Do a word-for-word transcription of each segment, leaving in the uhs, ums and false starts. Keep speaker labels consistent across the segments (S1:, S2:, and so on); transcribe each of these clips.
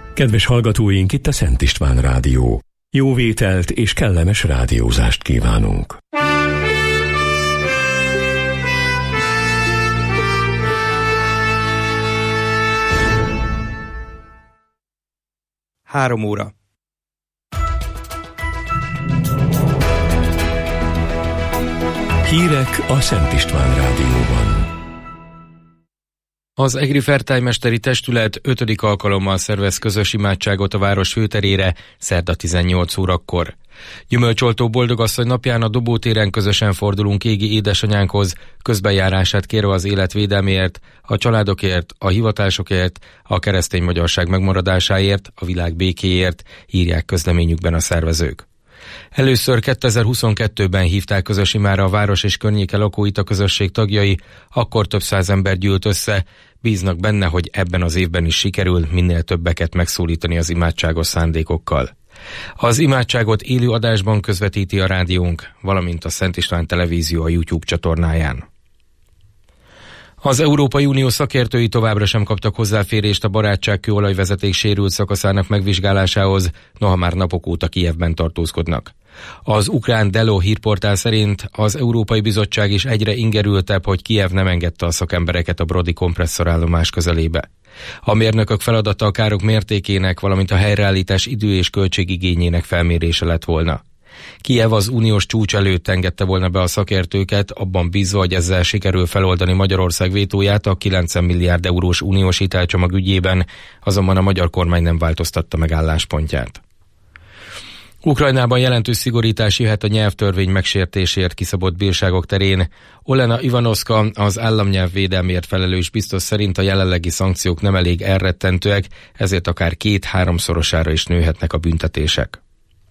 S1: Kedves hallgatóink, itt a Szent István Rádió. Jó vételt és kellemes rádiózást kívánunk.
S2: Három óra.
S1: Hírek a Szent István Rádióban.
S2: Az Egri Fertájmesteri Testület ötödik alkalommal szervez közös imádságot a város főterére szerda tizennyolc órakor. Gyümölcsoltó Boldogasszony napján a Dobótéren közösen fordulunk égi édesanyánkhoz, közbenjárását kérve az életvédelméért, a családokért, a hivatásokért, a keresztény magyarság megmaradásáért, a világ békéért, írják közleményükben a szervezők. Először kétezer-huszonkettőben hívták közös imára a város és környéke lakóit a közösség tagjai, akkor több száz ember gyűlt össze, bíznak benne, hogy ebben az évben is sikerül minél többeket megszólítani az imádságos szándékokkal. Az imádságot élő adásban közvetíti a rádiónk, valamint a Szent István Televízió a YouTube csatornáján. Az Európai Unió szakértői továbbra sem kaptak hozzáférést a barátságkőolajvezeték sérült szakaszának megvizsgálásához, noha már napok óta Kijevben tartózkodnak. Az ukrán Delo hírportál szerint az Európai Bizottság is egyre ingerültebb, hogy Kijev nem engedte a szakembereket a brodi kompresszorállomás közelébe. A mérnökök feladata a károk mértékének, valamint a helyreállítás idő és költségigényének felmérése lett volna. Kijev az uniós csúcs előtt engedte volna be a szakértőket, abban bízva, hogy ezzel sikerül feloldani Magyarország vétóját a kilencven milliárd eurós uniós hitelcsomag ügyében, azonban a magyar kormány nem változtatta meg álláspontját. Ukrajnában jelentős szigorítás jöhet a nyelvtörvény megsértésért kiszabott bírságok terén. Olena Ivanovska, az államnyelvvédelmért felelős biztos szerint a jelenlegi szankciók nem elég elrettentőek, ezért akár két-háromszorosára is nőhetnek a büntetések.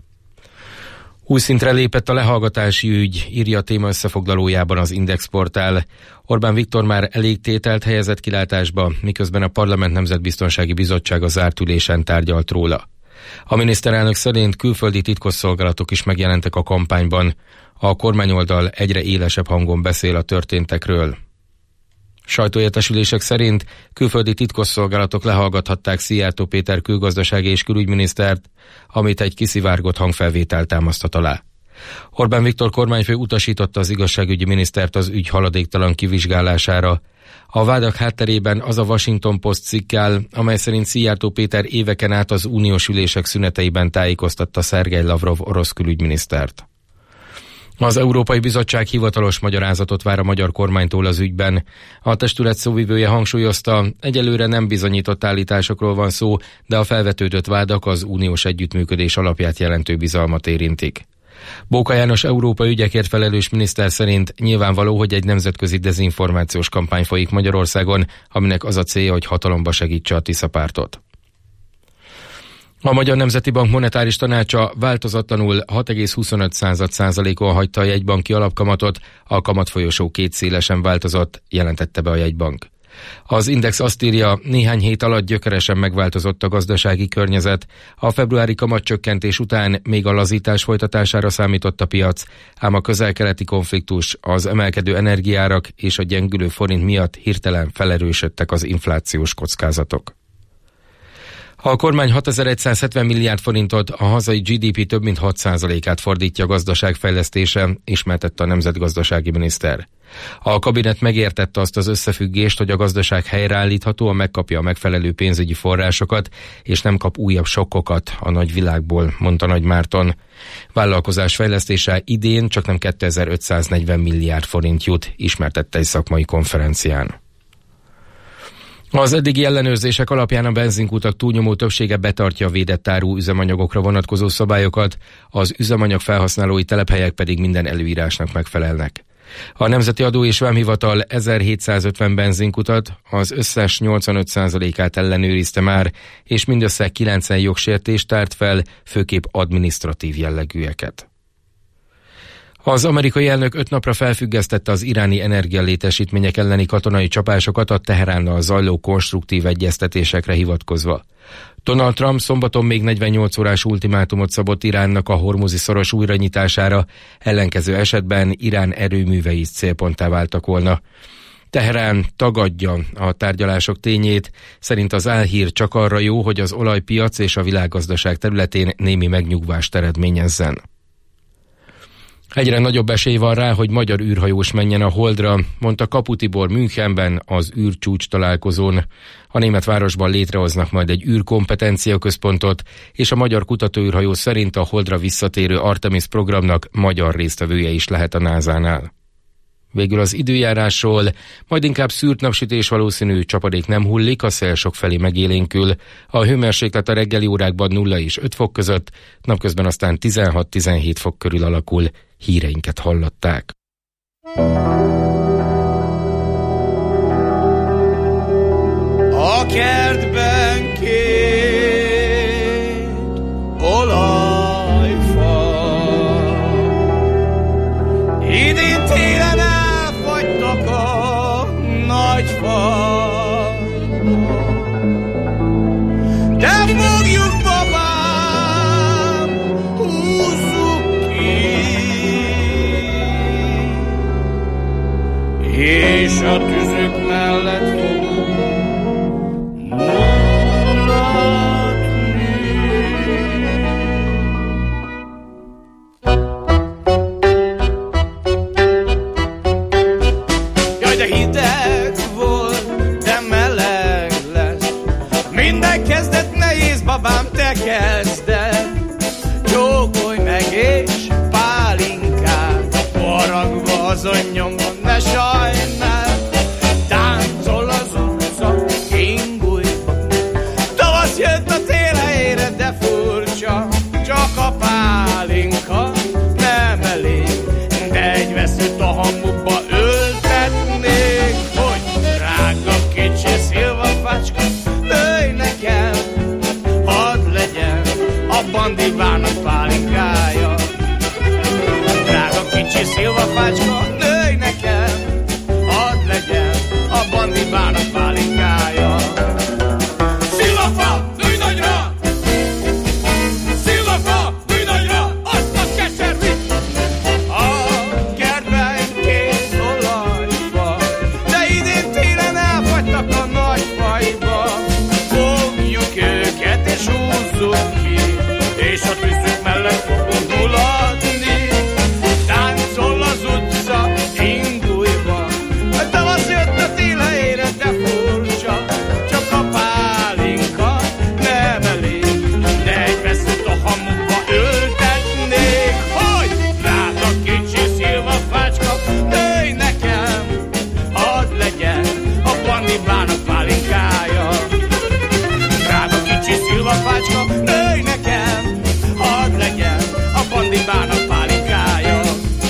S2: Új szintre lépett a lehallgatási ügy, írja a téma összefoglalójában az Index portál. Orbán Viktor már elég tételt helyezett kilátásba, miközben a Parlament Nemzetbiztonsági Bizottsága zárt ülésen tárgyalt róla. A miniszterelnök szerint külföldi titkosszolgálatok is megjelentek a kampányban. A kormányoldal egyre élesebb hangon beszél a történtekről. Sajtóértesülések szerint külföldi titkosszolgálatok lehallgathatták Szijjártó Péter külgazdasági és külügyminisztert, amit egy kiszivárgott hangfelvétel támasztat alá. Orbán Viktor kormányfő utasította az igazságügyi minisztert az ügy haladéktalan kivizsgálására. A vádak hátterében az a Washington Post cikk áll, amely szerint Szijjártó Péter éveken át az uniós ülések szüneteiben tájékoztatta Szergej Lavrov orosz külügyminisztert. Az Európai Bizottság hivatalos magyarázatot vár a magyar kormánytól az ügyben. A testület szóvivője hangsúlyozta, egyelőre nem bizonyított állításokról van szó, de a felvetődött vádak az uniós együttműködés alapját jelentő bizalmat érintik. Bóka János európai ügyekért felelős miniszter szerint nyilvánvaló, hogy egy nemzetközi dezinformációs kampány folyik Magyarországon, aminek az a célja, hogy hatalomba segítse a Tisza pártot. A Magyar Nemzeti Bank monetáris tanácsa változatlanul hat egész huszonöt százalékon hagyta a jegybanki alapkamatot, a kamatfolyosó két szélesen változott, jelentette be a jegybank. Az Index azt írja, néhány hét alatt gyökeresen megváltozott a gazdasági környezet. A februári kamatcsökkentés után még a lazítás folytatására számított a piac, ám a közel-keleti konfliktus, az emelkedő energiárak és a gyengülő forint miatt hirtelen felerősödtek az inflációs kockázatok. A kormány hatezer-százhetven milliárd forintot, a hazai gé dé pé több mint hat százalékát fordítja a gazdaságfejlesztésre, ismertette a nemzetgazdasági miniszter. A kabinet megértette azt az összefüggést, hogy a gazdaság helyreállítható, megkapja a megfelelő pénzügyi forrásokat, és nem kap újabb sokkokat a nagyvilágból, mondta Nagy Márton. Vállalkozás fejlesztése idén csak nem kétezer-ötszáznegyven milliárd forint jut, ismertette egy szakmai konferencián. Az eddigi ellenőrzések alapján a benzinkutak túlnyomó többsége betartja a védett áru üzemanyagokra vonatkozó szabályokat, az üzemanyag felhasználói telephelyek pedig minden előírásnak megfelelnek. A Nemzeti Adó és Vámhivatal ezerhétszázötven benzinkutat, az összes nyolcvanöt százalékát ellenőrizte már, és mindössze kilencven jogsértést tárt fel, főképp adminisztratív jellegűeket. Az amerikai elnök öt napra felfüggesztette az iráni energialétesítmények elleni katonai csapásokat a Teheránnal zajló konstruktív egyeztetésekre hivatkozva. Donald Trump szombaton még negyvennyolc órás ultimátumot szabott Iránnak a hormuzi szoros újranyitására, ellenkező esetben Irán erőművei célponttá váltak volna. Teherán tagadja a tárgyalások tényét, szerint az álhír csak arra jó, hogy az olajpiac és a világgazdaság területén némi megnyugvást eredményezzen. Egyre nagyobb esély van rá, hogy magyar űrhajós menjen a Holdra, mondta Kapu Tibor Münchenben az űrcsúcs találkozón. A német városban létrehoznak majd egy űrkompetencia központot, és a magyar kutatóűrhajó szerint a Holdra visszatérő Artemis programnak magyar résztvevője is lehet a názánál. Végül az időjárásról, majd inkább szűrt napsütés valószínű, csapadék nem hullik, a szél sokfelé megélénkül. A hőmérséklet a reggeli órákban nulla és öt fok között, napközben aztán tizenhat-tizenhét fok körül alakul. Híreinket hallották.
S3: A kertben két olajfa, idén télen elfagytak a nagy fa. De fogjuk, babám, húzzuk ki, és a tüzük mellett fogunk babám, te kezded, csókolj meg és pálinkát, haragva az anyomban, ne sajnál, táncol az utca, ingújba. Tavasz jött a tél helyére, de furcsa, csak a pálinka nem elég, de egy veszőt a hamukba ültetnék, hogy drága kicsi szilvafácska, nőj nekem, a bandibának pálinkája. Drága kicsi szilvafácska, nőj nekem, hadd legyen a bandibának pálinkája. Szilvafa, nőj nagyra! Szilvafa, nőj nagyra! Azt a keservit! A kertben két olajfa, de idén télen elfagytak a nagy fajba. Fogjuk őket és húzzuk ki, és a tűzük mellett fogunk mulatni. Táncol az utca, indulva, tavasz jött a tél helyére, de furcsa, csak a pálinka nem elég, de egy veszőt a hamukba ültetnék, hogy drága kicsi szilvafácska, nőj nekem, hadd legyen a bandibának pálinkája. Drága kicsi szilvafácska, nőj nekem, hadd legyen a bandibának pálinkája.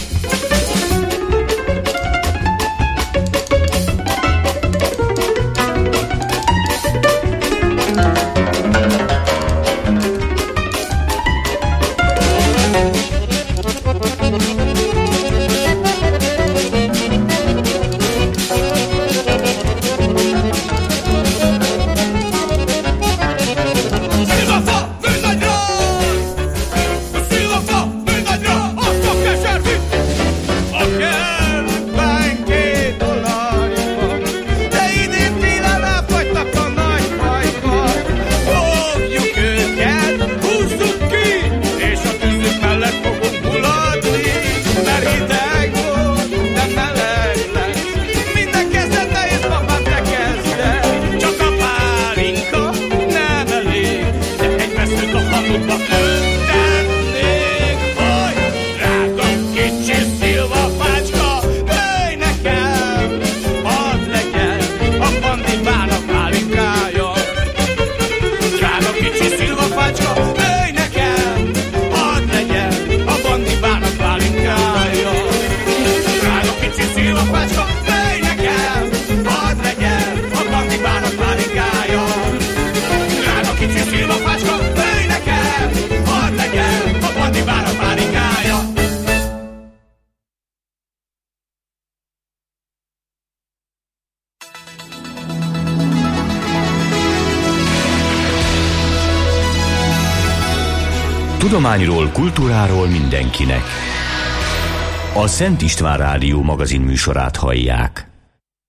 S4: Tudományról, kultúráról mindenkinek. A Szent István Rádió magazin műsorát hallják.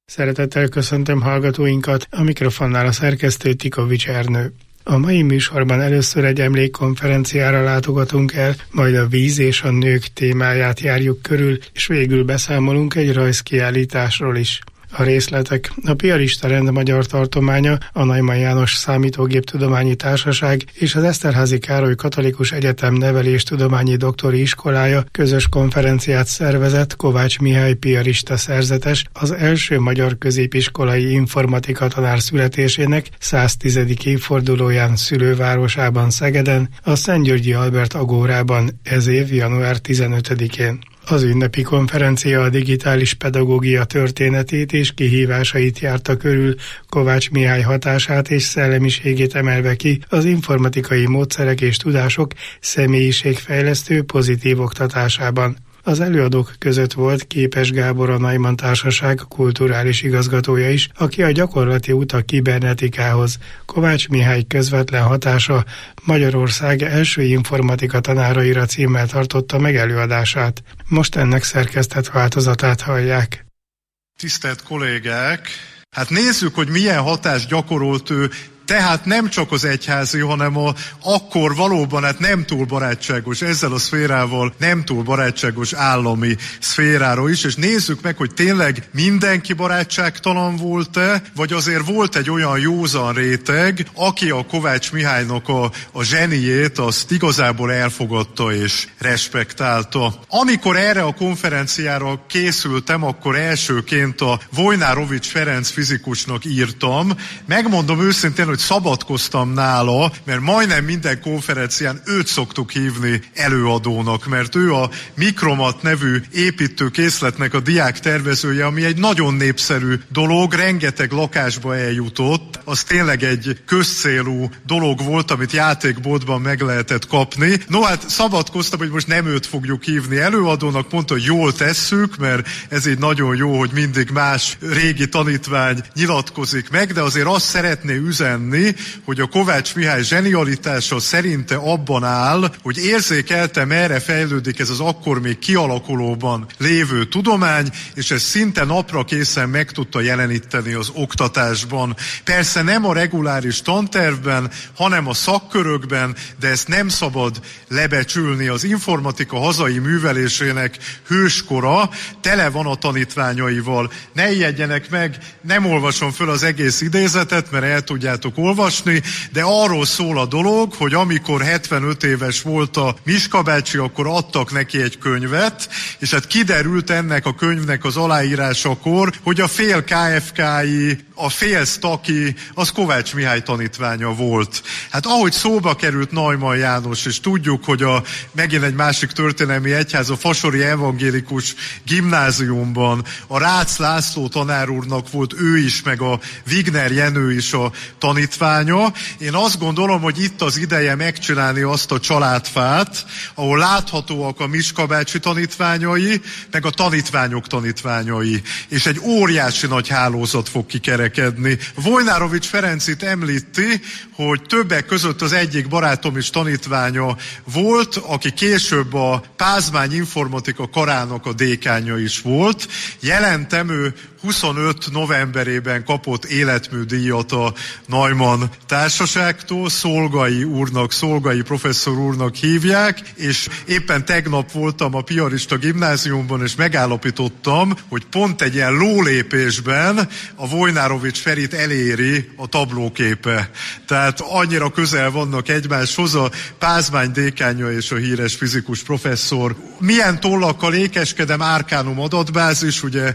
S5: Szeretettel köszöntöm hallgatóinkat, a mikrofonnál a szerkesztő Tikovics Ernő. A mai műsorban először egy emlékkonferenciára látogatunk el, majd a víz és a nők témáját járjuk körül, és végül beszámolunk egy rajzkiállításról is. A részletek: a Piarista Rend magyar tartománya, a Neumann János Számítógéptudományi Társaság és az Eszterházy Károly Katolikus Egyetem Neveléstudományi Doktori Iskolája közös konferenciát szervezett Kovács Mihály piarista szerzetes az első magyar középiskolai informatika tanár születésének száztizedik évfordulóján szülővárosában, Szegeden, a Szentgyörgyi Albert Agórában ez év január tizenötödikén. Az ünnepi konferencia a digitális pedagógia történetét és kihívásait járta körül, Kovács Mihály hatását és szellemiségét emelve ki az informatikai módszerek és tudások személyiségfejlesztő pozitív oktatásában. Az előadók között volt Képes Gábor, a Neumann Társaság kulturális igazgatója is, aki a gyakorlati út a kibernetikához. Kovács Mihály közvetlen hatása Magyarország első informatika tanáraira címmel tartotta meg előadását. Most ennek szerkesztett változatát hallják.
S6: Tisztelt kollégák! Hát nézzük, hogy milyen hatást gyakorolt ő, tehát nem csak az egyházi, hanem a, akkor valóban hát nem túl barátságos, ezzel a szférával nem túl barátságos állami szférára is, és nézzük meg, hogy tényleg mindenki barátságtalan volt-e, vagy azért volt egy olyan józan réteg, aki a Kovács Mihálynak a, a zseniét azt igazából elfogadta és respektálta. Amikor erre a konferenciára készültem, akkor elsőként a Vojnárovics Ferenc fizikusnak írtam. Megmondom őszintén, hogy szabadkoztam nála, mert majdnem minden konferencián őt szoktuk hívni előadónak, mert ő a Mikromat nevű építőkészletnek a diák tervezője, ami egy nagyon népszerű dolog, rengeteg lakásba eljutott. Az tényleg egy közcélú dolog volt, amit játékboltban meg lehetett kapni. No hát szabadkoztam, hogy most nem őt fogjuk hívni előadónak, mondta, hogy jól tesszük, mert ez így nagyon jó, hogy mindig más régi tanítvány nyilatkozik meg, de azért azt szeretné üzenni, hogy a Kovács Mihály zsenialitása szerinte abban áll, hogy érzékelte, merre fejlődik ez az akkor még kialakulóban lévő tudomány, és ez szinte napra készen meg tudta jeleníteni az oktatásban. Persze nem a reguláris tantervben, hanem a szakkörökben, de ezt nem szabad lebecsülni. Az informatika hazai művelésének hőskora tele van a tanítványaival. Ne ijedjenek meg, nem olvasom föl az egész idézetet, mert el tudjátok olvasni, de arról szól a dolog, hogy amikor hetvenöt éves volt a Miska bácsi, akkor adtak neki egy könyvet, és hát kiderült ennek a könyvnek az aláírásakor, hogy a fél ká ef ká-i, a fél sztaki, az Kovács Mihály tanítványa volt. Hát ahogy szóba került Neumann János, és tudjuk, hogy a megint egy másik történelmi egyház, a Fasori Evangélikus Gimnáziumban a Rácz László tanár úrnak volt ő is, meg a Wigner Jenő is a tanítványa. Én azt gondolom, hogy itt az ideje megcsinálni azt a családfát, ahol láthatóak a Miska bácsi tanítványai, meg a tanítványok tanítványai. És egy óriási nagy hálózat fog kikerekedni. Vojnárovics Ferenc itt említi, hogy többek között az egyik barátom is tanítványa volt, aki később a Pázmány Informatika Karának a dékánja is volt. Jelentem, ő huszonöt novemberében kapott életműdíjat a Neumann Társaságtól, Szolgai úrnak, Szolgai professzor úrnak hívják, és éppen tegnap voltam a Piarista Gimnáziumban, és megállapítottam, hogy pont egy ilyen lólépésben a Vojnárovics Ferit eléri a tablóképe. Tehát annyira közel vannak egymáshoz a Pázmány dékánja és a híres fizikus professzor. Milyen tollakkal ékeskedem, Arcanum adatbázis, ugye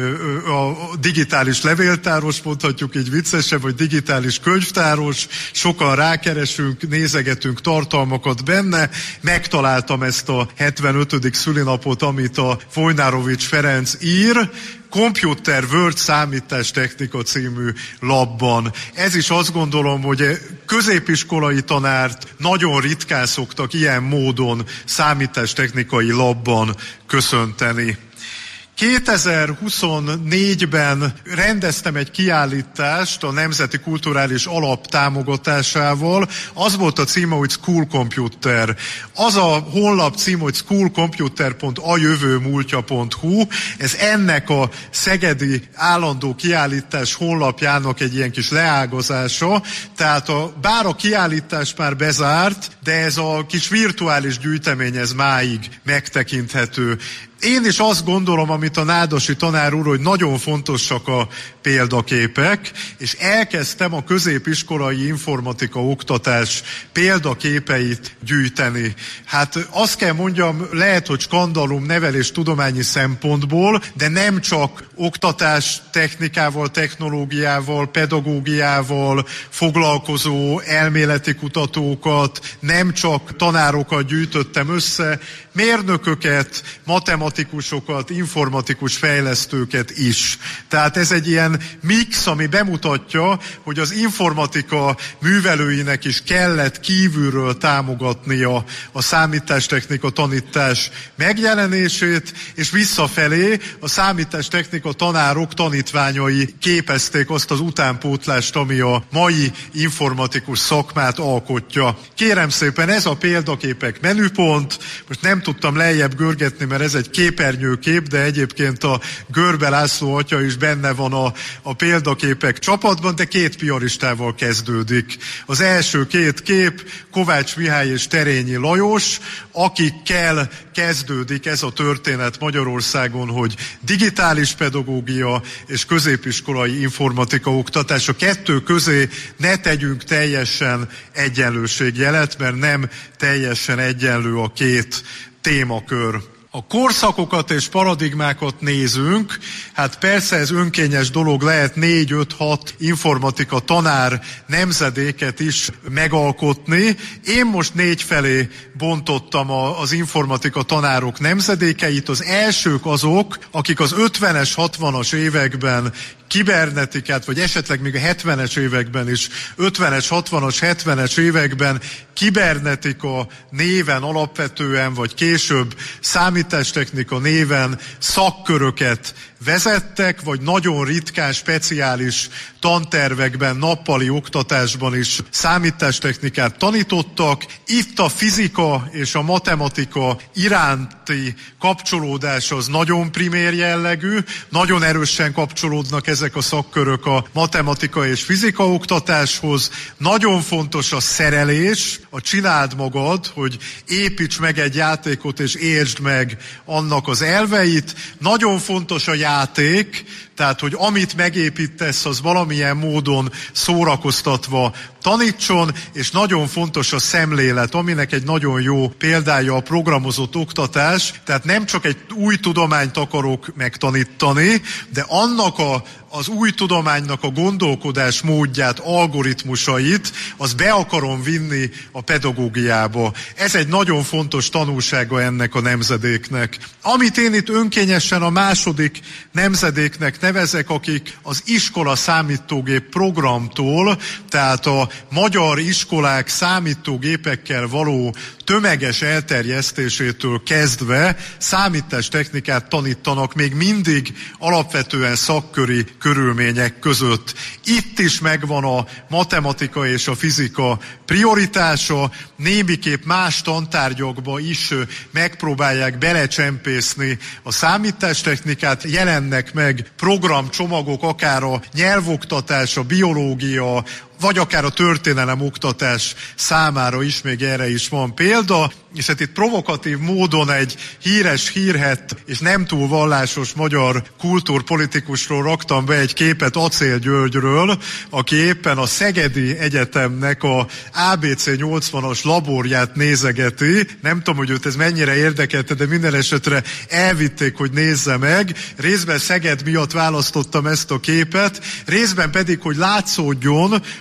S6: a digitális levéltáros, mondhatjuk így viccesen, vagy digitális könyvtáros, sokan rákeresünk, nézegetünk tartalmakat benne, megtaláltam ezt a hetvenötödik szülinapot, amit a Vojnárovics Ferenc ír, Computer Word Számítástechnika című labban. Ez is azt gondolom, hogy középiskolai tanárt nagyon ritkán szoktak ilyen módon számítástechnikai labban köszönteni. kétezer-huszonnégyben rendeztem egy kiállítást a Nemzeti Kulturális Alap támogatásával. Az volt a címe, hogy School Computer. Az a honlap cím, hogy schoolcomputer pont a jövő múltja pont hu. Ez ennek a szegedi állandó kiállítás honlapjának egy ilyen kis leágazása. Tehát a, bár a kiállítás már bezárt, de ez a kis virtuális gyűjtemény ez máig megtekinthető. Én is azt gondolom, amit a Nádasi tanár úr, hogy nagyon fontosak a példaképek, és elkezdtem a középiskolai informatika oktatás példaképeit gyűjteni. Hát azt kell mondjam, lehet, hogy skandalum nevelés tudományi szempontból, de nem csak oktatás technikával, technológiával, pedagógiával foglalkozó elméleti kutatókat, nem csak tanárokat gyűjtöttem össze, mérnököket, matematikusokat, informatikus fejlesztőket is. Tehát ez egy ilyen mix, ami bemutatja, hogy az informatika művelőinek is kellett kívülről támogatnia a számítástechnika tanítás megjelenését, és visszafelé a számítástechnika tanárok tanítványai képezték azt az utánpótlást, ami a mai informatikus szakmát alkotja. Kérem szépen, ez a példaképek menüpont, most nem tudtam lejjebb görgetni, mert ez egy képernyőkép, de egyébként a Görbe László atya is benne van a, a példaképek csapatban, de két piaristával kezdődik. Az első két kép Kovács Mihály és Terényi Lajos, akikkel kezdődik ez a történet Magyarországon, hogy digitális pedagógia és középiskolai informatika oktatás. A kettő közé ne tegyünk teljesen egyenlőségjelet, mert nem teljesen egyenlő a két témakör. A korszakokat és paradigmákat nézünk, hát persze ez önkényes dolog, lehet négy, öt, hat informatika tanár nemzedéket is megalkotni. Én most négy felé bontottam a, az informatika tanárok nemzedékeit. Az elsők azok, akik az ötvenes, hatvanas években kibernetikát, vagy esetleg még a hetvenes években is, ötvenes, hatvanas, hetvenes években kibernetika néven alapvetően, vagy később számítástechnika néven szakköröket vezettek, vagy nagyon ritkán, speciális tantervekben, nappali oktatásban is számítástechnikát tanítottak. Itt a fizika és a matematika iránti kapcsolódás az nagyon primér jellegű, nagyon erősen kapcsolódnak ezek a szakkörök a matematika és fizika oktatáshoz. Nagyon fontos a szerelés, a csináld magad, hogy építs meg egy játékot és értsd meg annak az elveit. Nagyon fontos a játék, tehát, hogy amit megépítesz, az valamilyen módon szórakoztatva tanítson, és nagyon fontos a szemlélet, aminek egy nagyon jó példája a programozott oktatás, tehát nem csak egy új tudományt akarok megtanítani, de annak a, az új tudománynak a gondolkodás módját, algoritmusait, az be akarom vinni a pedagógiába. Ez egy nagyon fontos tanulsága ennek a nemzedéknek. Amit én itt önkényesen a második nemzedéknek nevezek, akik az iskola számítógép programtól, tehát a magyar iskolák számítógépekkel való tömeges elterjesztésétől kezdve számítástechnikát tanítanak még mindig alapvetően szakköri körülmények között. Itt is megvan a matematika és a fizika prioritása, némiképp más tantárgyakba is megpróbálják belecsempészni a számítástechnikát, jelennek meg programcsomagok, akár a nyelvoktatás, a biológia, vagy akár a történelem oktatás számára is, még erre is van példa, és hát itt provokatív módon egy híres, hírhett és nem túl vallásos magyar kultúrpolitikusról raktam be egy képet Acél Györgyről, aki éppen a Szegedi Egyetemnek a á bé cé nyolcvanas laborját nézegeti. Nem tudom, hogy őt ez mennyire érdekelte, de minden esetre elvitték, hogy nézze meg. Részben Szeged miatt választottam ezt a képet, részben pedig, hogy látszódjon,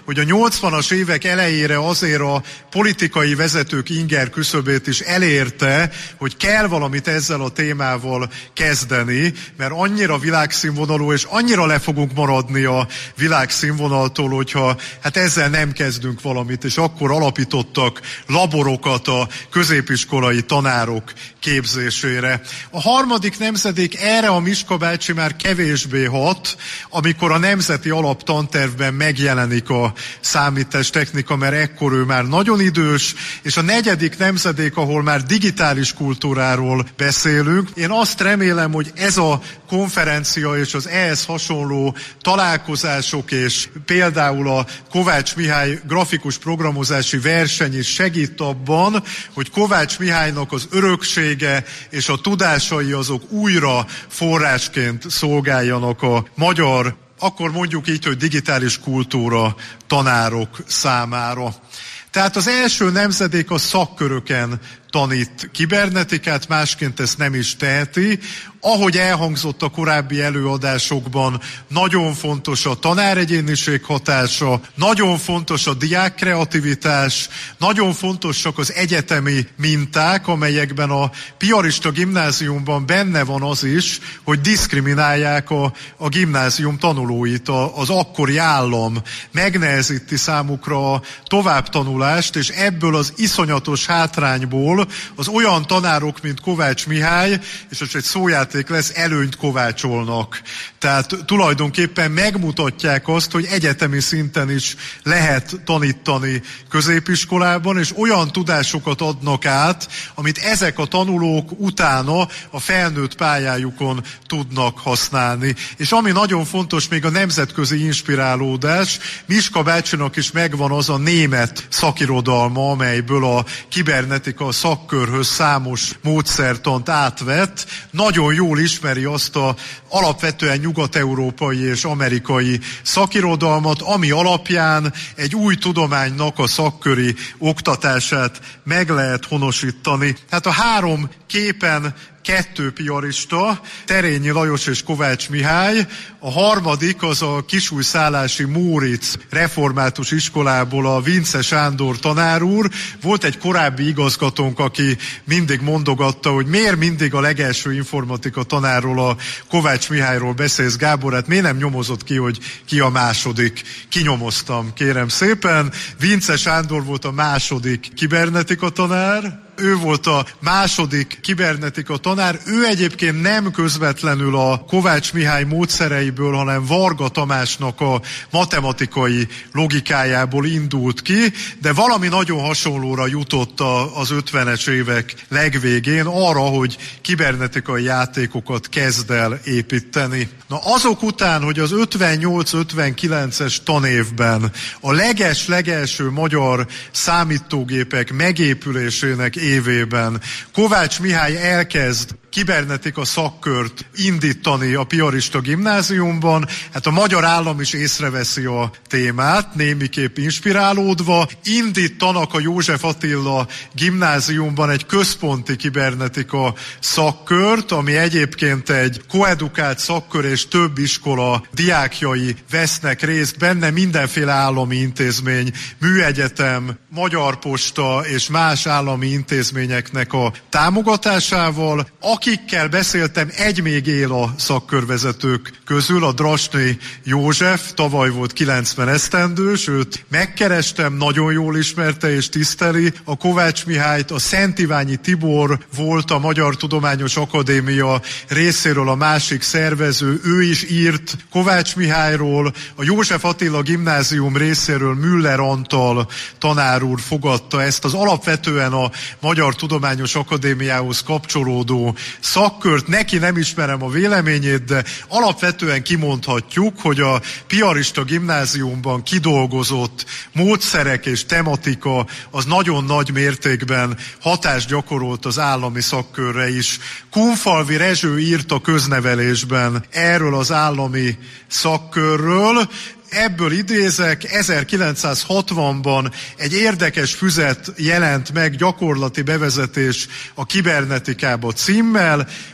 S6: hogy a nyolcvanas évek elejére azért a politikai vezetők inger küszöbét is elérte, hogy kell valamit ezzel a témával kezdeni, mert annyira világszínvonalú, és annyira le fogunk maradni a világszínvonaltól, hogyha hát ezzel nem kezdünk valamit, és akkor alapítottak laborokat a középiskolai tanárok képzésére. A harmadik nemzedék erre a Miska bácsi már kevésbé hat, amikor a nemzeti alaptantervben megjelenik a számítástechnika, mert ekkor ő már nagyon idős, és a negyedik nemzedék, ahol már digitális kultúráról beszélünk. Én azt remélem, hogy ez a konferencia és az ehhez hasonló találkozások, és például a Kovács Mihály grafikus programozási verseny is segít abban, hogy Kovács Mihálynak az öröksége és a tudásai azok újra forrásként szolgáljanak a magyar, akkor mondjuk így, hogy digitális kultúra tanárok számára. Tehát az első nemzedék a szakköröken tanít kibernetikát, másként ezt nem is teheti. Ahogy elhangzott a korábbi előadásokban, nagyon fontos a tanáregyéniség hatása, nagyon fontos a diák kreativitás, nagyon fontosak az egyetemi minták, amelyekben a piarista gimnáziumban benne van az is, hogy diszkriminálják a, a gimnázium tanulóit, a, az akkori állam megnehezíti számukra a továbbtanulást, és ebből az iszonyatos hátrányból az olyan tanárok, mint Kovács Mihály, és most egy szójáték lesz, előnyt kovácsolnak. Tehát tulajdonképpen megmutatják azt, hogy egyetemi szinten is lehet tanítani középiskolában, és olyan tudásokat adnak át, amit ezek a tanulók utána a felnőtt pályájukon tudnak használni. És ami nagyon fontos, még a nemzetközi inspirálódás, Miska bácsinak is megvan az a német szakirodalma, amelyből a kibernetika szakkörhöz számos módszertant átvett, nagyon jól ismeri azt a alapvetően nyugat-európai és amerikai szakirodalmat, ami alapján egy új tudománynak a szakköri oktatását meg lehet honosítani. Hát a három képen kettő piarista, Terényi Lajos és Kovács Mihály, a harmadik az a kisújszállási Móricz református iskolából a Vince Sándor tanár úr. Volt egy korábbi igazgatónk, aki mindig mondogatta, hogy miért mindig a legelső informatika tanárról, a Kovács Mihályról beszélsz, Gábor, hát miért nem nyomozott ki, hogy ki a második? Kinyomoztam, kérem szépen. Vince Sándor volt a második kibernetika tanár, ő volt a második kibernetika tanár, ő egyébként nem közvetlenül a Kovács Mihály módszereiből, hanem Varga Tamásnak a matematikai logikájából indult ki, de valami nagyon hasonlóra jutott az ötvenes évek legvégén arra, hogy kibernetikai játékokat kezd el építeni. Na azok után, hogy az ötvennyolc-ötvenkilences tanévben a leges-legelső magyar számítógépek megépülésének évében Kovács Mihály elkezd kibernetika szakkört indítani a piarista gimnáziumban, hát a magyar állam is észreveszi a témát, némiképp inspirálódva, indítanak a József Attila gimnáziumban egy központi kibernetika szakkört, ami egyébként egy koedukált szakkör, és több iskola diákjai vesznek részt benne, mindenféle állami intézmény, műegyetem, Magyar Posta és más állami intézményeknek a támogatásával. Akikkel beszéltem, egy még él a szakkörvezetők közül, a Drasny József, tavaly volt kilencven esztendős, őt megkerestem, nagyon jól ismerte és tiszteli a Kovács Mihályt, a Szent Iványi Tibor volt a Magyar Tudományos Akadémia részéről a másik szervező, ő is írt Kovács Mihályról, a József Attila gimnázium részéről Müller Antal tanár úr fogadta ezt az alapvetően a Magyar Tudományos Akadémiához kapcsolódó szakkört. Neki nem ismerem a véleményét, de alapvetően kimondhatjuk, hogy a piarista gimnáziumban kidolgozott módszerek és tematika az nagyon nagy mértékben hatást gyakorolt az állami szakkörre is. Kunfalvi Rezső írt a Köznevelésben erről az állami szakkörről. Ebből idézek, ezerkilencszázhatvanban egy érdekes füzet jelent meg, gyakorlati bevezetés a kibernetikába címmel.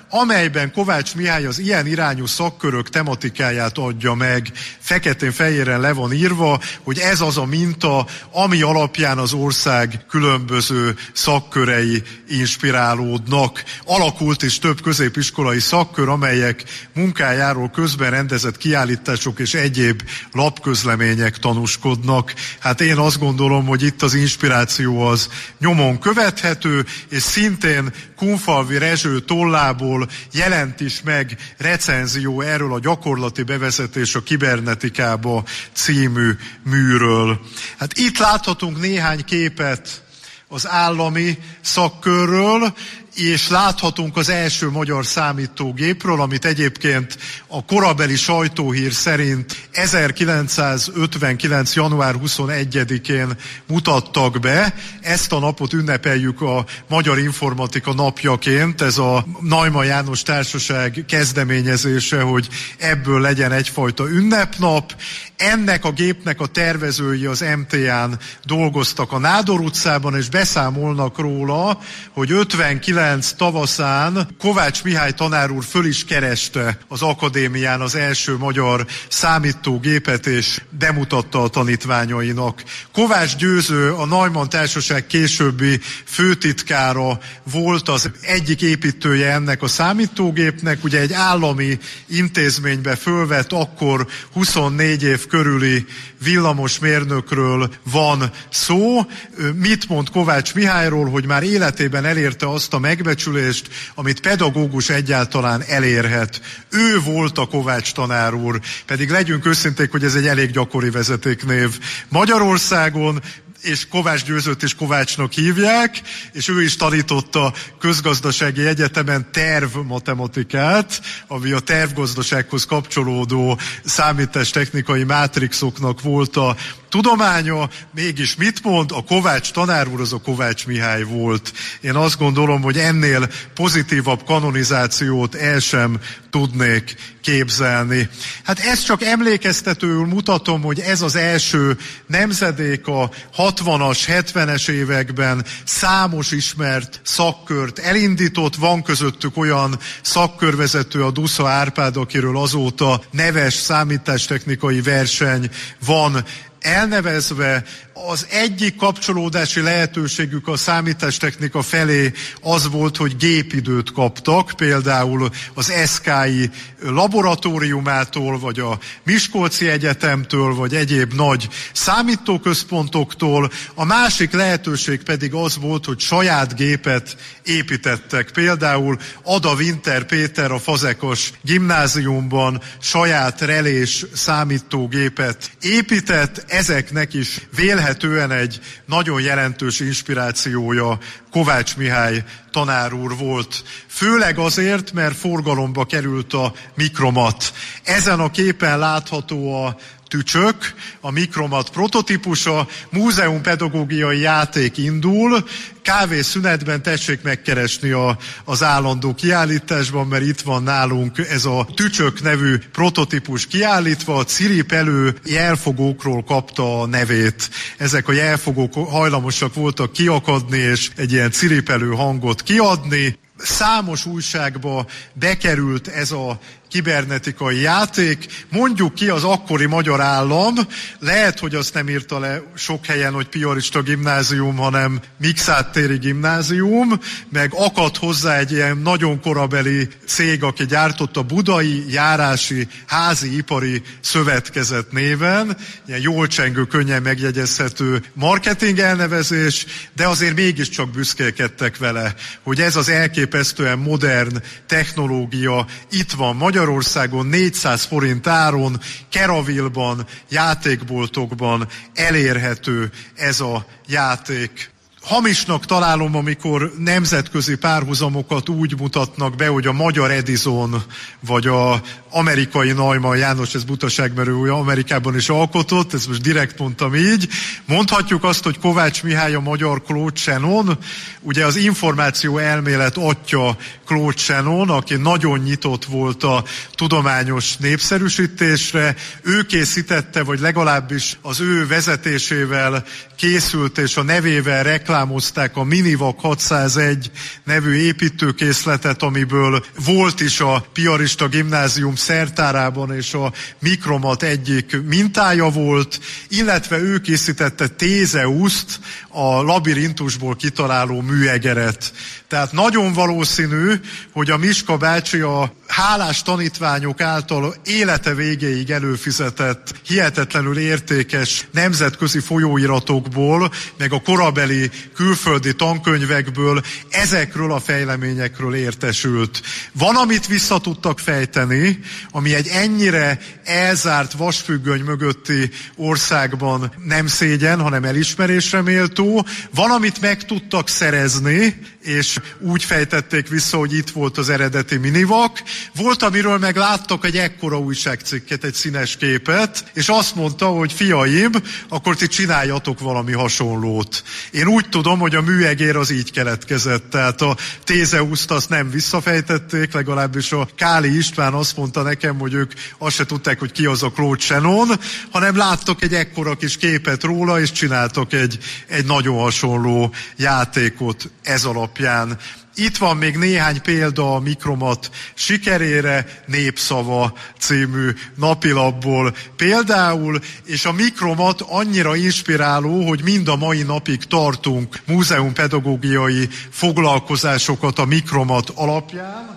S6: amelyben Kovács Mihály az ilyen irányú szakkörök tematikáját adja meg. Feketén-fehéren le van írva, hogy ez az a minta, ami alapján az ország különböző szakkörei inspirálódnak. Alakult is több középiskolai szakkör, amelyek munkájáról közben rendezett kiállítások és egyéb lapközlemények tanúskodnak. Hát én azt gondolom, hogy itt az inspiráció az nyomon követhető, és szintén Kunfalvi Rezső tollából jelent is meg recenzió erről a gyakorlati bevezetés a kibernetikába című műről. Hát itt láthatunk néhány képet az állami szakkörről, és láthatunk az első magyar számítógépről, amit egyébként a korabeli sajtóhír szerint ezerkilencszázötvenkilenc. január huszonegyedikén mutattak be. Ezt a napot ünnepeljük a Magyar Informatika napjaként. Ez a Neumann János Társaság kezdeményezése, hogy ebből legyen egyfajta ünnepnap. Ennek a gépnek a tervezői az em té á-n dolgoztak a Nádor utcában, és beszámolnak róla, hogy ötvenkilenc tavaszán Kovács Mihály tanár úr föl is kereste az akadémián az első magyar számítógépet, és bemutatta a tanítványainak. Kovács Győző, a Neumann Társaság későbbi főtitkára volt, az egyik építője ennek a számítógépnek. Ugye egy állami intézménybe fölvett, akkor huszonnégy év körüli villamosmérnökről van szó. Mit mond Kovács Mihályról, hogy már életében elérte azt a megbecsülést, amit pedagógus egyáltalán elérhet. Ő volt a Kovács tanár úr, pedig legyünk őszinték, hogy ez egy elég gyakori vezetéknév Magyarországon, és Kovács Győzőt is Kovácsnak hívják, és ő is tanította közgazdasági egyetemen tervmatematikát, ami a tervgazdasághoz kapcsolódó számítástechnikai mátrixoknak volt a tudománya. Mégis mit mond? A Kovács tanár úr az a Kovács Mihály volt. Én azt gondolom, hogy ennél pozitívabb kanonizációt el sem tudnék képzelni. Hát ezt csak emlékeztetőül mutatom, hogy ez az első nemzedék a hatvanas, hetvenes években számos ismert szakkört elindított. Van közöttük olyan szakkörvezető, a Dusza Árpád, akiről azóta neves számítástechnikai verseny van elnevezve. Az egyik kapcsolódási lehetőségük a számítástechnika felé az volt, hogy gépidőt kaptak, például az es ká i laboratóriumától, vagy a Miskolci Egyetemtől, vagy egyéb nagy számítóközpontoktól. A másik lehetőség pedig az volt, hogy saját gépet építettek. Például Ada Winter Péter a Fazekas gimnáziumban saját relés számítógépet épített. Ezeknek is vélhetően egy nagyon jelentős inspirációja Kovács Mihály tanár úr volt. Főleg azért, mert forgalomba került a Mikromat. Ezen a képen látható a tücsök, a Mikromat prototípusa, múzeumpedagógiai játék indul, kávészünetben tessék megkeresni a, az állandó kiállításban, mert itt van nálunk ez a tücsök nevű prototípus kiállítva. A ciripelő jelfogókról kapta a nevét. Ezek a jelfogók hajlamosak voltak kiakadni, és egy ilyen ciripelő hangot kiadni. Számos újságba bekerült ez a kibernetikai játék. Mondjuk ki, az akkori magyar állam, lehet, hogy azt nem írta le sok helyen, hogy piarista gimnázium, hanem Mikszáthtéri gimnázium, meg akadt hozzá egy ilyen nagyon korabeli cég, aki gyártotta, Budai Járási Házi Ipari Szövetkezet néven, ilyen jól csengő, könnyen megjegyezhető marketing elnevezés, de azért mégiscsak büszkélkedtek vele, hogy ez az elképesztően modern technológia itt van Magyarországon, négyszáz forint áron, Keravilban, játékboltokban elérhető ez a játék. Hamisnak találom, amikor nemzetközi párhuzamokat úgy mutatnak be, hogy a magyar Edison, vagy a amerikai Neumann János, ez butaság, mert ő Amerikában is alkotott, ezt most direkt mondtam így. Mondhatjuk azt, hogy Kovács Mihály a magyar Claude Shannon, ugye az információ elmélet atya Claude Shannon, aki nagyon nyitott volt a tudományos népszerűsítésre. Ő készítette, vagy legalábbis az ő vezetésével készült, és a nevével reklámozott reklámozták a Minivac hatszázegy nevű építőkészletet, amiből volt is a Piarista Gimnázium szertárában, és a Mikromat egyik mintája volt, illetve ő készítette Tézeuszt, a labirintusból kitaláló műegeret. Tehát nagyon valószínű, hogy a Miska bácsi a hálás tanítványok által élete végéig előfizetett, hihetetlenül értékes nemzetközi folyóiratokból, meg a korabeli külföldi tankönyvekből ezekről a fejleményekről értesült. Van, amit vissza tudtak fejteni, ami egy ennyire elzárt vasfüggöny mögötti országban nem szégyen, hanem elismerésre méltó. Van, amit meg tudtak szerezni, és úgy fejtették vissza, hogy itt volt az eredeti Minivac. Volt, amiről meg láttak egy ekkora újságcikket, egy színes képet, és azt mondta, hogy fiaim, akkor ti csináljatok valami hasonlót. Én úgy tudom, hogy a műegér az így keletkezett, tehát a Tézeuszt azt nem visszafejtették, legalábbis a Káli István azt mondta nekem, hogy ők azt se tudták, hogy ki az a Claude Shannon, hanem láttak egy ekkora kis képet róla, és csináltak egy, egy nagyon hasonló játékot ez alapján. Itt van még néhány példa a Mikromat sikerére, Népszava című napilapból például, és a Mikromat annyira inspiráló, hogy mind a mai napig tartunk múzeumpedagógiai foglalkozásokat a Mikromat alapján,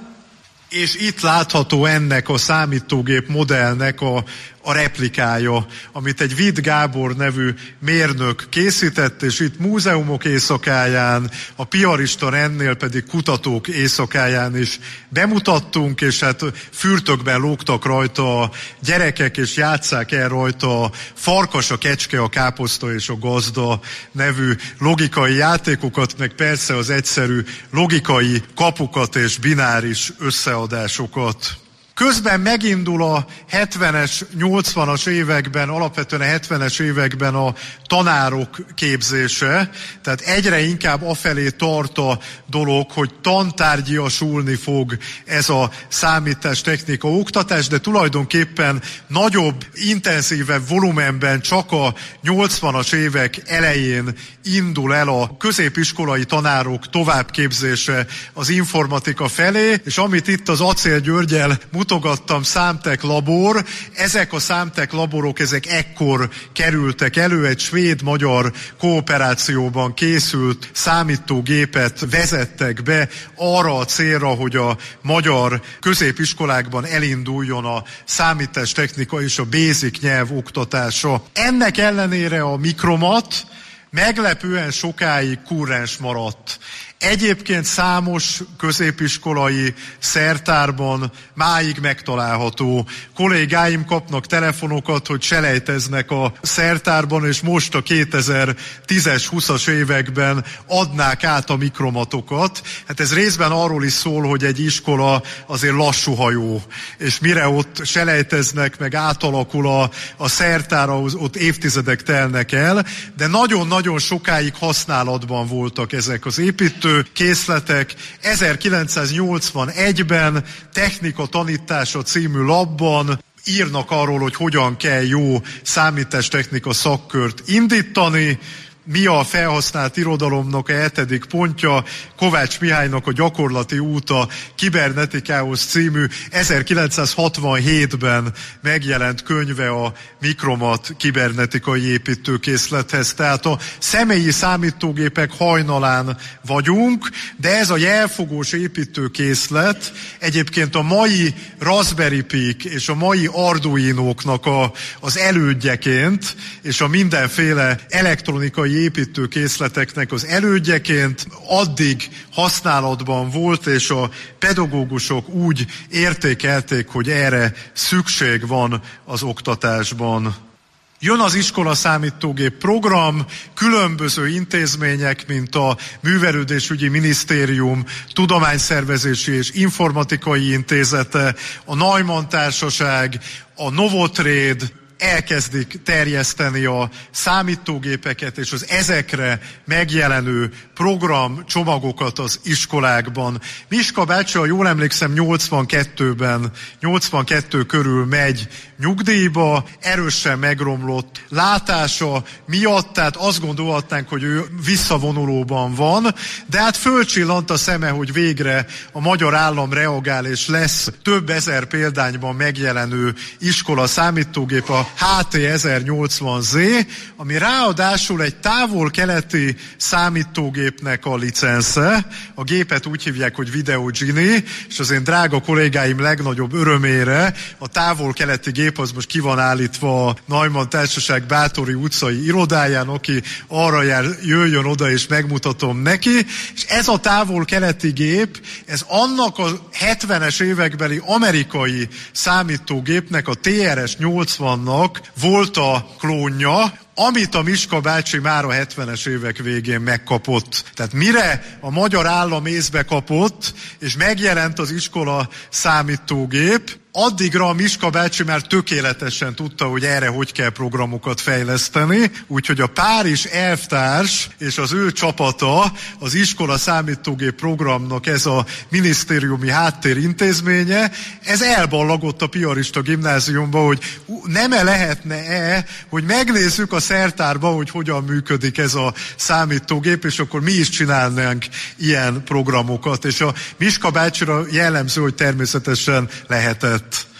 S6: és itt látható ennek a számítógép modellnek a, a replikája, amit egy Vitt Gábor nevű mérnök készített, és itt múzeumok éjszakáján, a Piarista rendnél pedig kutatók éjszakáján is bemutattunk, és hát fürtökben lógtak rajta a gyerekek, és játsszák el rajta a Farkas, a Kecske, a Káposzta és a Gazda nevű logikai játékokat, meg persze az egyszerű logikai kapukat és bináris összeadásokat. Közben megindul a hetvenes, nyolcvanas években, alapvetően a hetvenes években a tanárok képzése, tehát egyre inkább afelé tart a dolog, hogy tantárgyiasulni fog ez a számítástechnika oktatás, de tulajdonképpen nagyobb, intenzívebb volumenben csak a nyolcvanas évek elején indul el a középiskolai tanárok továbbképzése az informatika felé, és amit itt az Acél Györgyel mutogattam, Számtek labor, ezek a Számtek laborok, ezek ekkor kerültek elő, egy svéd-magyar kooperációban készült számítógépet vezettek be arra a célra, hogy a magyar középiskolákban elinduljon a számítástechnika és a basic nyelv oktatása. Ennek ellenére a Mikromat meglepően sokáig kurrens maradt. Egyébként számos középiskolai szertárban máig megtalálható. Kollégáim kapnak telefonokat, hogy selejteznek a szertárban, és most a kétezer-tízes, huszas években adnák át a Mikromatokat. Hát ez részben arról is szól, hogy egy iskola azért lassú hajó, és mire ott selejteznek, meg átalakul a, a szertára, ott évtizedek telnek el, de nagyon-nagyon sokáig használatban voltak ezek az építő készletek. ezerkilencszáznyolcvanegyben Technika tanítása című labban írnak arról, hogy hogyan kell jó számítástechnika szakkört indítani. Mi a felhasznált irodalomnak a hetedik pontja? Kovács Mihálynak a Gyakorlati út a kibernetikához című ezerkilencszázhatvanhétben megjelent könyve a Mikromat kibernetikai építőkészlethez. Tehát a személyi számítógépek hajnalán vagyunk, de ez a jelfogós építőkészlet egyébként a mai Raspberry Pi és a mai Arduinóknak a, az elődjeként, és a mindenféle elektronikai építőkészleteknek az elődjeként addig használatban volt, és a pedagógusok úgy értékelték, hogy erre szükség van az oktatásban. Jön az iskola számítógép program, különböző intézmények, mint a Művelődésügyi Minisztérium, Tudományszervezési és Informatikai Intézete, a Neumann Társaság, a Novotrade, elkezdik terjeszteni a számítógépeket és az ezekre megjelenő programcsomagokat az iskolákban. Miska bácsi, ha jól emlékszem, nyolcvankettőben, nyolcvankettő körül megy nyugdíjba, erősen megromlott látása miatt, tehát azt gondolhatnánk, hogy ő visszavonulóban van, de hát fölcsillant a szeme, hogy végre a magyar állam reagál, és lesz több ezer példányban megjelenő iskola számítógép, a há té ezernyolcvan zé, ami ráadásul egy távol-keleti számítógépnek a licensze. A gépet úgy hívják, hogy Video Genie, és az én drága kollégáim legnagyobb örömére a távol-keleti gép az most ki van állítva a Neumann Társaság Bátori utcai irodáján, aki arra jár, jöjjön oda és megmutatom neki, és ez a távol-keleti gép, ez annak a hetvenes évekbeli amerikai számítógépnek, a té er es nyolcvannak volt a klónja, amit a Miska bácsi már a hetvenes évek végén megkapott. Tehát mire a magyar állam észbe kapott, és megjelent az iskola számítógép, addigra a Miska bácsi már tökéletesen tudta, hogy erre hogy kell programokat fejleszteni, úgyhogy a Párizs elvtárs és az ő csapata, az iskola számítógép programnak ez a minisztériumi háttérintézménye, ez elballagott a piarista gimnáziumba, hogy nem-e lehetne-e, hogy megnézzük a szertárba, hogy hogyan működik ez a számítógép, és akkor mi is csinálnánk ilyen programokat. És a Miska bácsira jellemző, hogy természetesen lehetett.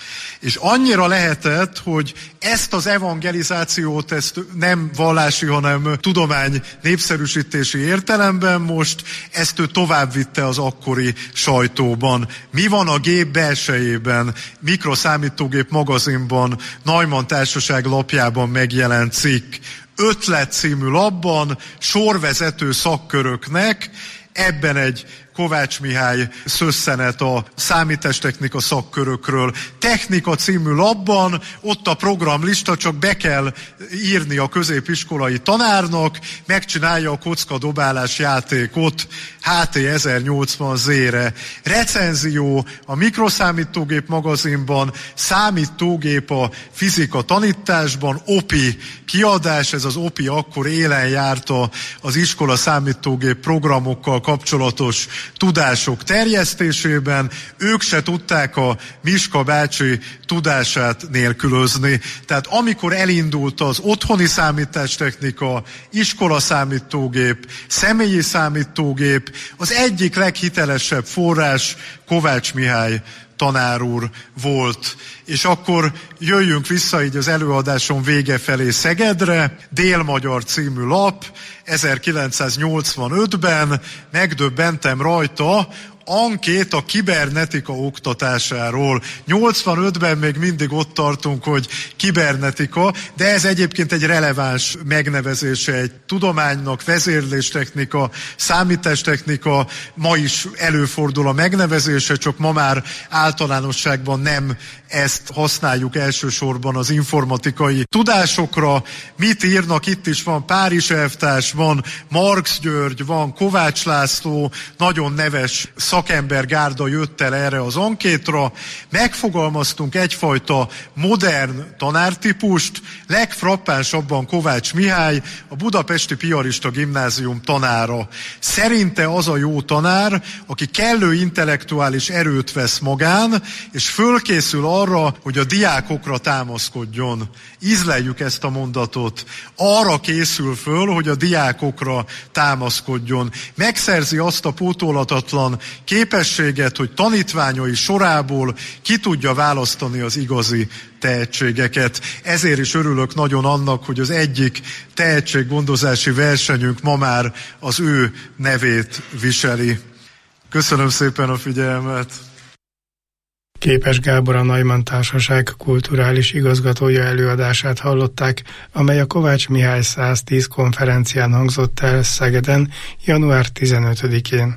S6: És annyira lehetett, hogy ezt az evangelizációt, ezt nem vallási, hanem tudomány népszerűsítési értelemben most, ezt ő tovább vitte az akkori sajtóban. Mi van a gép belsejében? Mikroszámítógép magazinban, Neumann Társaság lapjában megjelent cikk. Ötlet című lapban sorvezető szakköröknek, ebben egy Kovács Mihály szösszenet a számítástechnika szakkörökről. Technika című lapban, ott a programlista, csak be kell írni a középiskolai tanárnak, megcsinálja a kockadobálás játékot há té ezernyolcvan zére. Recenzió a Mikroszámítógép magazinban, Számítógép a fizika tanításban, o pé i kiadás, ez az o pé i akkor élen járta az iskola számítógép programokkal kapcsolatos tudások terjesztésében, ők se tudták a Miska bácsi tudását nélkülözni. Tehát amikor elindult az otthoni számítástechnika, iskola számítógép, személyi számítógép, az egyik leghitelesebb forrás Kovács Mihály tanár úr volt. És akkor jöjjünk vissza így az előadásom vége felé Szegedre, Dél-Magyar című lap, ezerkilencszáznyolcvanötben megdöbbentem rajta, ankét a kibernetika oktatásáról. nyolcvanötben még mindig ott tartunk, hogy kibernetika, de ez egyébként egy releváns megnevezése egy tudománynak, vezérléstechnika, számítástechnika, ma is előfordul a megnevezése, csak ma már általánosságban nem ezt használjuk elsősorban az informatikai tudásokra. Mit írnak? Itt is van Párizs elvtárs, van Marx György, van Kovács László, nagyon neves szakembergárda jött el erre az ankétra. Megfogalmaztunk egyfajta modern tanártípust, legfrappánsabban Kovács Mihály, a Budapesti Piarista Gimnázium tanára. Szerinte az a jó tanár, aki kellő intellektuális erőt vesz magán, és fölkészül arra, hogy a diákokra támaszkodjon. Ízleljük ezt a mondatot. Arra készül föl, hogy a diákokra támaszkodjon. Megszerzi azt a pótolhatatlan képességet, hogy tanítványai sorából ki tudja választani az igazi tehetségeket. Ezért is örülök nagyon annak, hogy az egyik tehetséggondozási versenyünk ma már az ő nevét viseli. Köszönöm szépen a figyelmet!
S5: Képes Gábor, a Neumann Társaság kulturális igazgatója előadását hallották, amely a Kovács Mihály száztíz konferencián hangzott el Szegeden január tizenötödikén.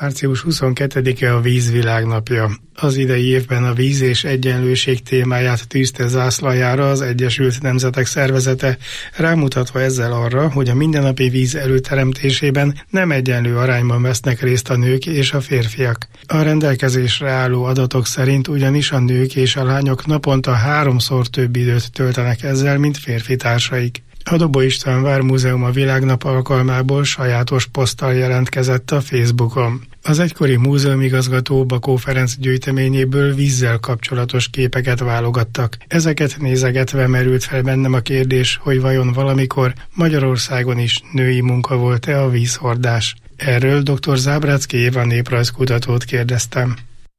S5: március huszonkettedike a Víz világnapja. Az idei évben a víz és egyenlőség témáját tűzte zászlajára az Egyesült Nemzetek Szervezete, rámutatva ezzel arra, hogy a mindennapi víz előteremtésében nem egyenlő arányban vesznek részt a nők és a férfiak. A rendelkezésre álló adatok szerint ugyanis a nők és a lányok naponta háromszor több időt töltenek ezzel, mint férfi társaik. A Dobó István Vármúzeum a Világnap alkalmából sajátos poszttal jelentkezett a Facebookon. Az egykori múzeumigazgató Bakó Ferenc gyűjteményéből vízzel kapcsolatos képeket válogattak. Ezeket nézegetve merült fel bennem a kérdés, hogy vajon valamikor Magyarországon is női munka volt-e a vízhordás. Erről dr. Zábráczky Éva néprajzkutatót kérdeztem.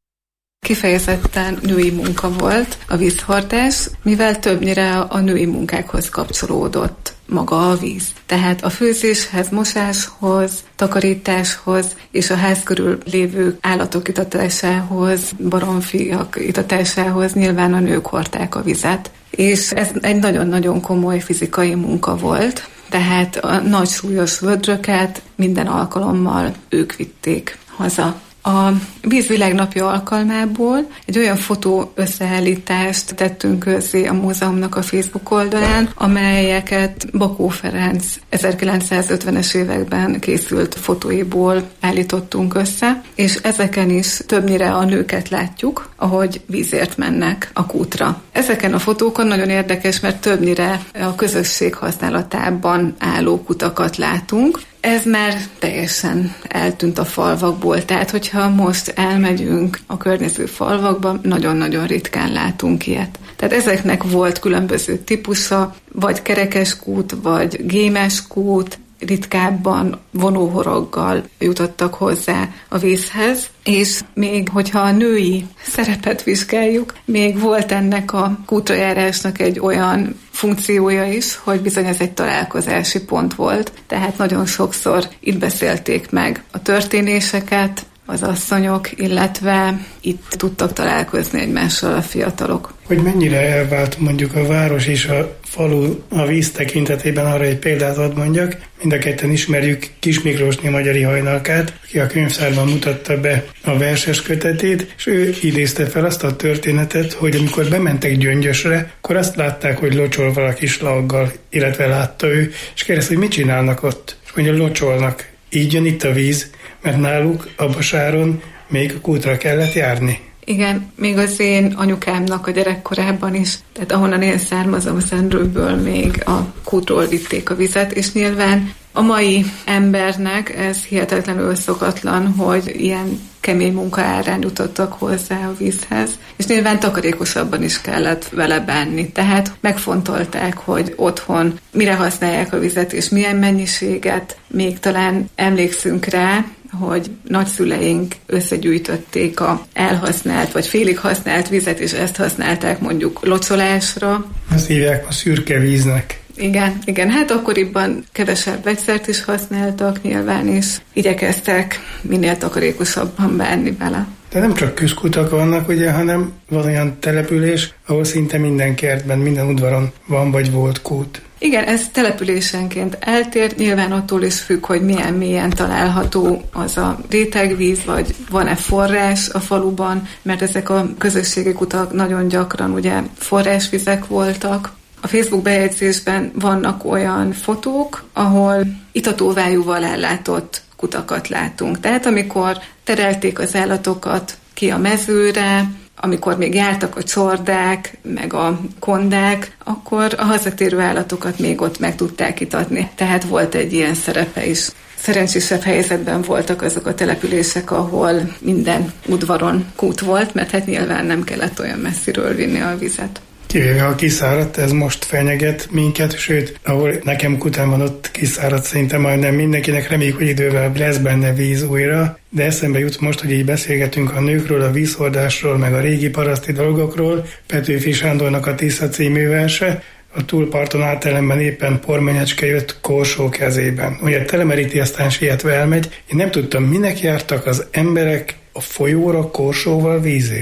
S7: Kifejezetten női munka volt a vízhordás, mivel többnyire a női munkákhoz kapcsolódott maga a víz. Tehát a főzéshez, mosáshoz, takarításhoz és a ház körül lévő állatok itatásához, baromfiak itatásához nyilván a nők hordták a vizet. És ez egy nagyon-nagyon komoly fizikai munka volt, tehát a nagy súlyos vödröket minden alkalommal ők vitték haza. A Víz világnapja alkalmából egy olyan fotó összeállítást tettünk közzé a múzeumnak a Facebook oldalán, amelyeket Bakó Ferenc ezerkilencszázötvenes években készült fotóiból állítottunk össze, és ezeken is többnyire a nőket látjuk, ahogy vízért mennek a kútra. Ezeken a fotókon nagyon érdekes, mert többnyire a közösség használatában álló kutakat látunk. Ez már teljesen eltűnt a falvakból, tehát hogyha most elmegyünk a környező falvakba, nagyon-nagyon ritkán látunk ilyet. Tehát ezeknek volt különböző típusa, vagy kerekes kút, vagy gémes kút, ritkábban vonóhoroggal jutottak hozzá a vízhez, és még hogyha a női szerepet vizsgáljuk, még volt ennek a kútrajárásnak egy olyan funkciója is, hogy bizony ez egy találkozási pont volt, tehát nagyon sokszor itt beszélték meg a történéseket, az asszonyok, illetve itt tudtak találkozni egymással a fiatalok.
S5: Hogy mennyire elvált mondjuk a város és a falu a víz tekintetében, arra egy példát ad mondjak. Mind a ketten ismerjük Kis Miklósné Magyari Hajnalkát, aki a könyvtárban mutatta be a verses kötetét, és ő idézte fel azt a történetet, hogy amikor bementek Gyöngyösre, akkor azt látták, hogy locsol valaki slaggal, illetve látta ő, és kérdezte, hogy mit csinálnak ott, és mondja, locsolnak. Így jön itt a víz, mert náluk a Basáron még a kútra kellett járni.
S7: Igen, még az én anyukámnak a gyerekkorában is, tehát ahonnan én származom, Szendrőből még a kútról vitték a vizet, és nyilván a mai embernek ez hihetetlenül szokatlan, hogy ilyen kemény munka árán jutottak hozzá a vízhez, és nyilván takarékosabban is kellett vele bánni. Tehát megfontolták, hogy otthon mire használják a vizet, és milyen mennyiséget. Még talán emlékszünk rá, hogy nagyszüleink összegyűjtötték a elhasznált vagy félig használt vizet, és ezt használták mondjuk locsolásra.
S5: Ezt hívják a szürke víznek.
S7: Igen, igen, hát akkoriban kevesebb vegyszert is használtak nyilván, és igyekeztek minél takarékosabban bánni vele.
S5: De nem csak közkutak vannak, ugye, hanem van olyan település, ahol szinte minden kertben, minden udvaron van vagy volt kút.
S7: Igen, ez településenként eltér, nyilván attól is függ, hogy milyen mélyen található az a rétegvíz, vagy van-e forrás a faluban, mert ezek a közösségi kutak nagyon gyakran ugye forrásvizek voltak. A Facebook bejegyzésben vannak olyan fotók, ahol itatóvájúval ellátott kutakat látunk. Tehát amikor terelték az állatokat ki a mezőre, amikor még jártak a csordák, meg a kondák, akkor a hazatérő állatokat még ott meg tudták itatni. Tehát volt egy ilyen szerepe is. Szerencsésebb helyzetben voltak azok a települések, ahol minden udvaron kút volt, mert hát nyilván nem kellett olyan messziről vinni a vizet.
S5: Kivéve, ha kiszáradt, ez most fenyeget minket, sőt, ahol nekem kután van, ott kiszáradt szinte majdnem mindenkinek, reméljük, hogy idővel lesz benne víz újra, de eszembe jut most, hogy így beszélgetünk a nőkről, a vízhordásról, meg a régi paraszti dolgokról, Petőfi Sándornak a Tisza című verse, a túlparton átelemben éppen pormenyecske jött korsó kezében. Ugye telemeríti, aztán sietve elmegy. Én nem tudtam, minek jártak az emberek a folyóra korsóval vízért.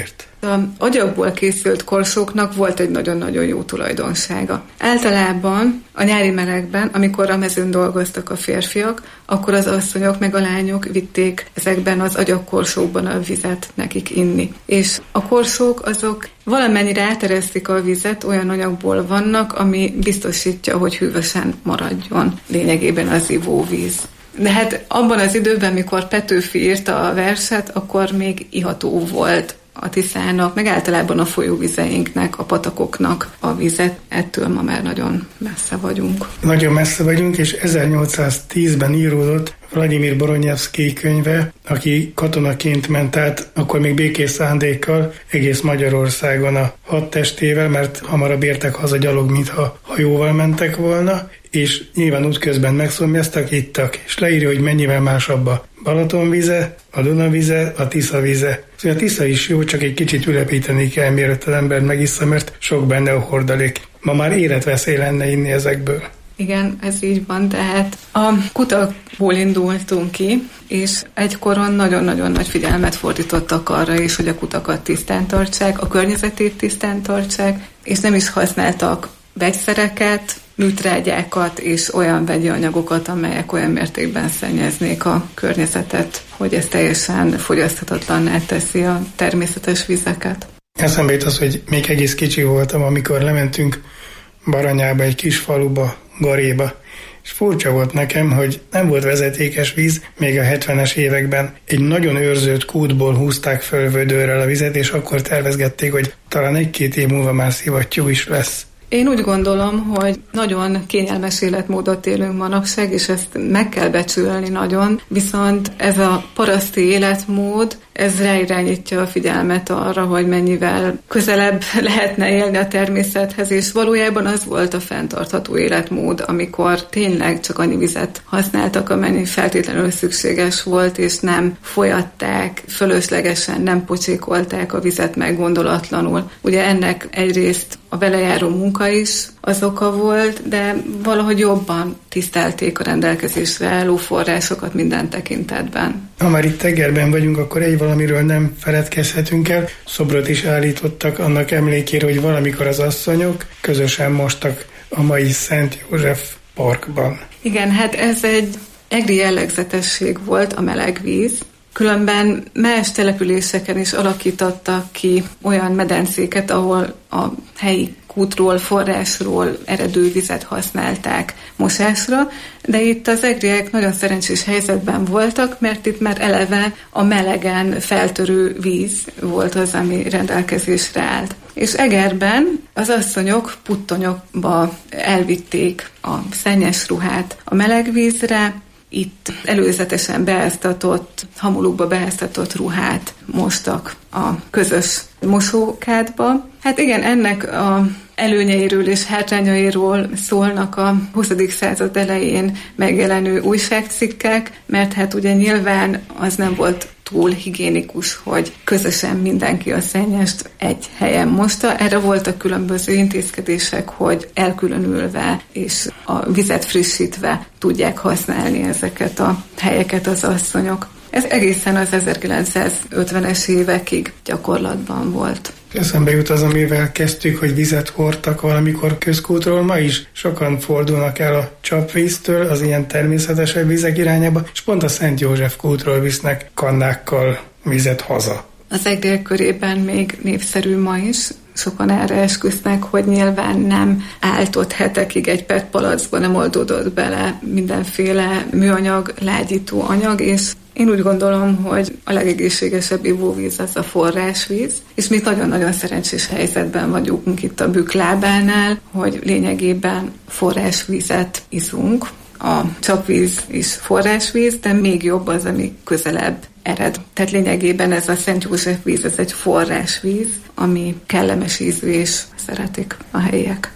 S7: Az agyagból készült korsóknak volt egy nagyon-nagyon jó tulajdonsága. Általában a nyári melegben, amikor a mezőn dolgoztak a férfiak, akkor az asszonyok meg a lányok vitték ezekben az agyagkorsókban a vizet nekik inni. És a korsók azok valamennyire áteresztik a vizet, olyan anyagból vannak, ami biztosítja, hogy hűvösen maradjon lényegében az ivóvíz. De hát abban az időben, mikor Petőfi írta a verset, akkor még iható volt a Tiszának, meg általában a folyóvizeinknek, a patakoknak a vizet. Ettől ma már nagyon messze vagyunk.
S5: Nagyon messze vagyunk, és ezernyolcszáztízben íródott Vladimir Boronyevszkij könyve, aki katonaként ment át, akkor még békés szándékkal egész Magyarországon a hadtestével, mert hamarabb értek haza gyalog, mintha hajóval mentek volna, és nyilván útközben megszomjaztak, ittak, és leírja, hogy mennyivel másabb a Balaton vize, a Duna vize, a Tisza vize. Szóval a Tisza is jó, csak egy kicsit ülepíteni kell, mielőtt az ember megissza, mert sok benne a hordalék. Ma már életveszély lenne inni ezekből.
S7: Igen, ez így van, tehát a kutakból indultunk ki, és egykoron nagyon-nagyon nagy figyelmet fordítottak arra is, hogy a kutakat tisztán tartsák, a környezetét tisztán tartsák, és nem is használtak vegyszereket, műtrágyákat és olyan vegyi anyagokat, amelyek olyan mértékben szennyeznék a környezetet, hogy ez teljesen fogyaszthatatlanná teszi a természetes vizeket.
S5: Eszembe jut az, hogy még egész kicsi voltam, amikor lementünk Baranyába, egy kis faluba, Garéba, és furcsa volt nekem, hogy nem volt vezetékes víz, még a hetvenes években egy nagyon őrzött kútból húzták föl vödörrel a vizet, és akkor tervezgették, hogy talán egy-két év múlva már szivattyú is lesz.
S7: Én úgy gondolom, hogy nagyon kényelmes életmódot élünk manapság, és ezt meg kell becsülni nagyon, viszont ez a paraszti életmód, ez ráirányítja a figyelmet arra, hogy mennyivel közelebb lehetne élni a természethez, és valójában az volt a fenntartható életmód, amikor tényleg csak annyi vizet használtak, amennyi feltétlenül szükséges volt, és nem folyatták, fölöslegesen nem pocsékolták a vizet meggondolatlanul. Ugye ennek egyrészt a vele járó munka is az oka volt, de valahogy jobban tisztelték a rendelkezésre álló forrásokat minden tekintetben.
S5: Ha már itt Egerben vagyunk, akkor egy valamiről nem feledkezhetünk el. Szobrot is állítottak annak emlékére, hogy valamikor az asszonyok közösen mostak a mai Szent József parkban.
S7: Igen, hát ez egy egri jellegzetesség volt, a meleg víz. Különben más településeken is alakítottak ki olyan medencéket, ahol a helyi kútról, forrásról eredő vizet használták mosásra, de itt az egriek nagyon szerencsés helyzetben voltak, mert itt már eleve a melegen feltörő víz volt az, ami rendelkezésre állt. És Egerben az asszonyok puttonyokba elvitték a szennyes ruhát a meleg vízre, itt előzetesen beáztatott, hamulukba beáztatott ruhát mostak a közös mosókádba. Hát igen, ennek a előnyeiről és hátrányairól szólnak a huszadik század elején megjelenő újságcikkek, mert hát ugye nyilván az nem volt túl higiénikus, hogy közösen mindenki a szennyest egy helyen mosta. Erre voltak különböző intézkedések, hogy elkülönülve és a vizet frissítve tudják használni ezeket a helyeket az asszonyok. Ez egészen az ezerkilencszázötvenes évekig gyakorlatban volt.
S5: Eszembe jut az, amivel kezdtük, hogy vizet hordtak valamikor közkútról. Ma is sokan fordulnak el a csapvíztől, az ilyen természetesebb vizek irányába, és pont a Szent József kútról visznek kannákkal vizet haza.
S7: Az egriek körében még népszerű ma is. Sokan erre esküsznek, hogy nyilván nem állt ott hetekig egy pé e té palackba, nem oldódott bele mindenféle műanyag, lágyító anyag, és én úgy gondolom, hogy a legegészségesebb ivóvíz az a forrásvíz, és mi nagyon-nagyon szerencsés helyzetben vagyunk itt a Bükk lábánál, hogy lényegében forrásvízet iszunk. A csapvíz is forrásvíz, de még jobb az, ami közelebb ered. Tehát lényegében ez a Szent József víz, ez egy forrásvíz, ami kellemes ízű, és szeretik a helyiek.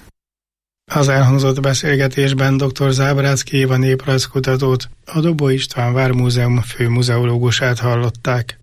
S5: Az elhangzott beszélgetésben dr. Zábráczky Éva néprajzkutatót, a Dobó István Vármúzeum főmuzeológusát hallották.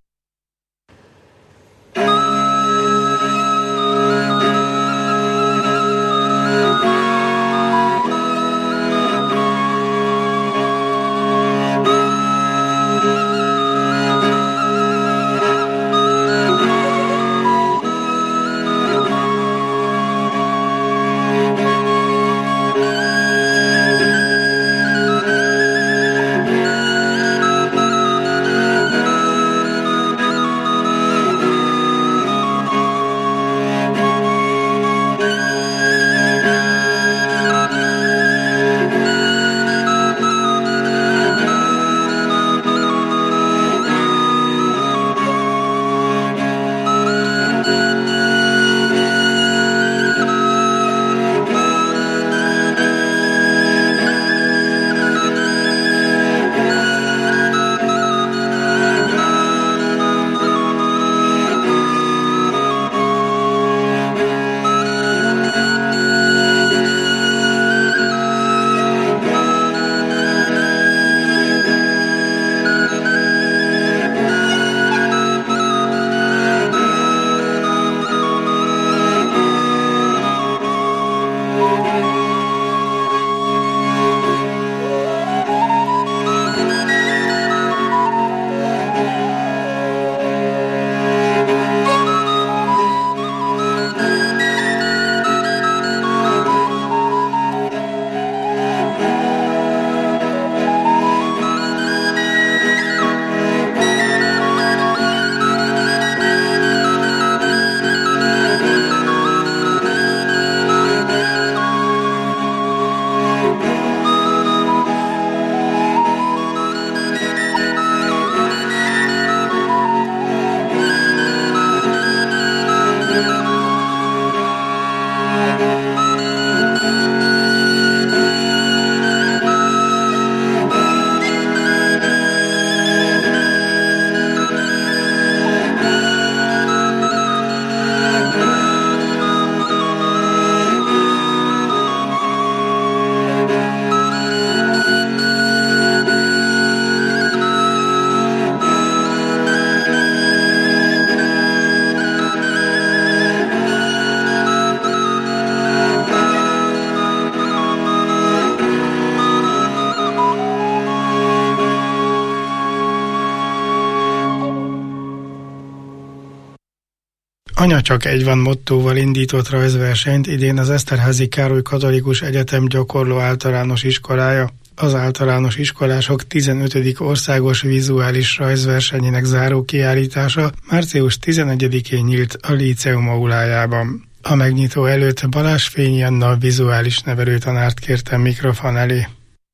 S5: Anya csak egy van mottóval indított rajzversenyt idén az Eszterházy Károly Katolikus Egyetem gyakorló általános iskolája. Az általános iskolások tizenötödik országos vizuális rajzversenyének záró kiállítása március tizenegyedikén nyílt a Líceum aulájában. A megnyitó előtt Balázs Fényi Anna vizuális nevelőtanárt kértem mikrofon elé.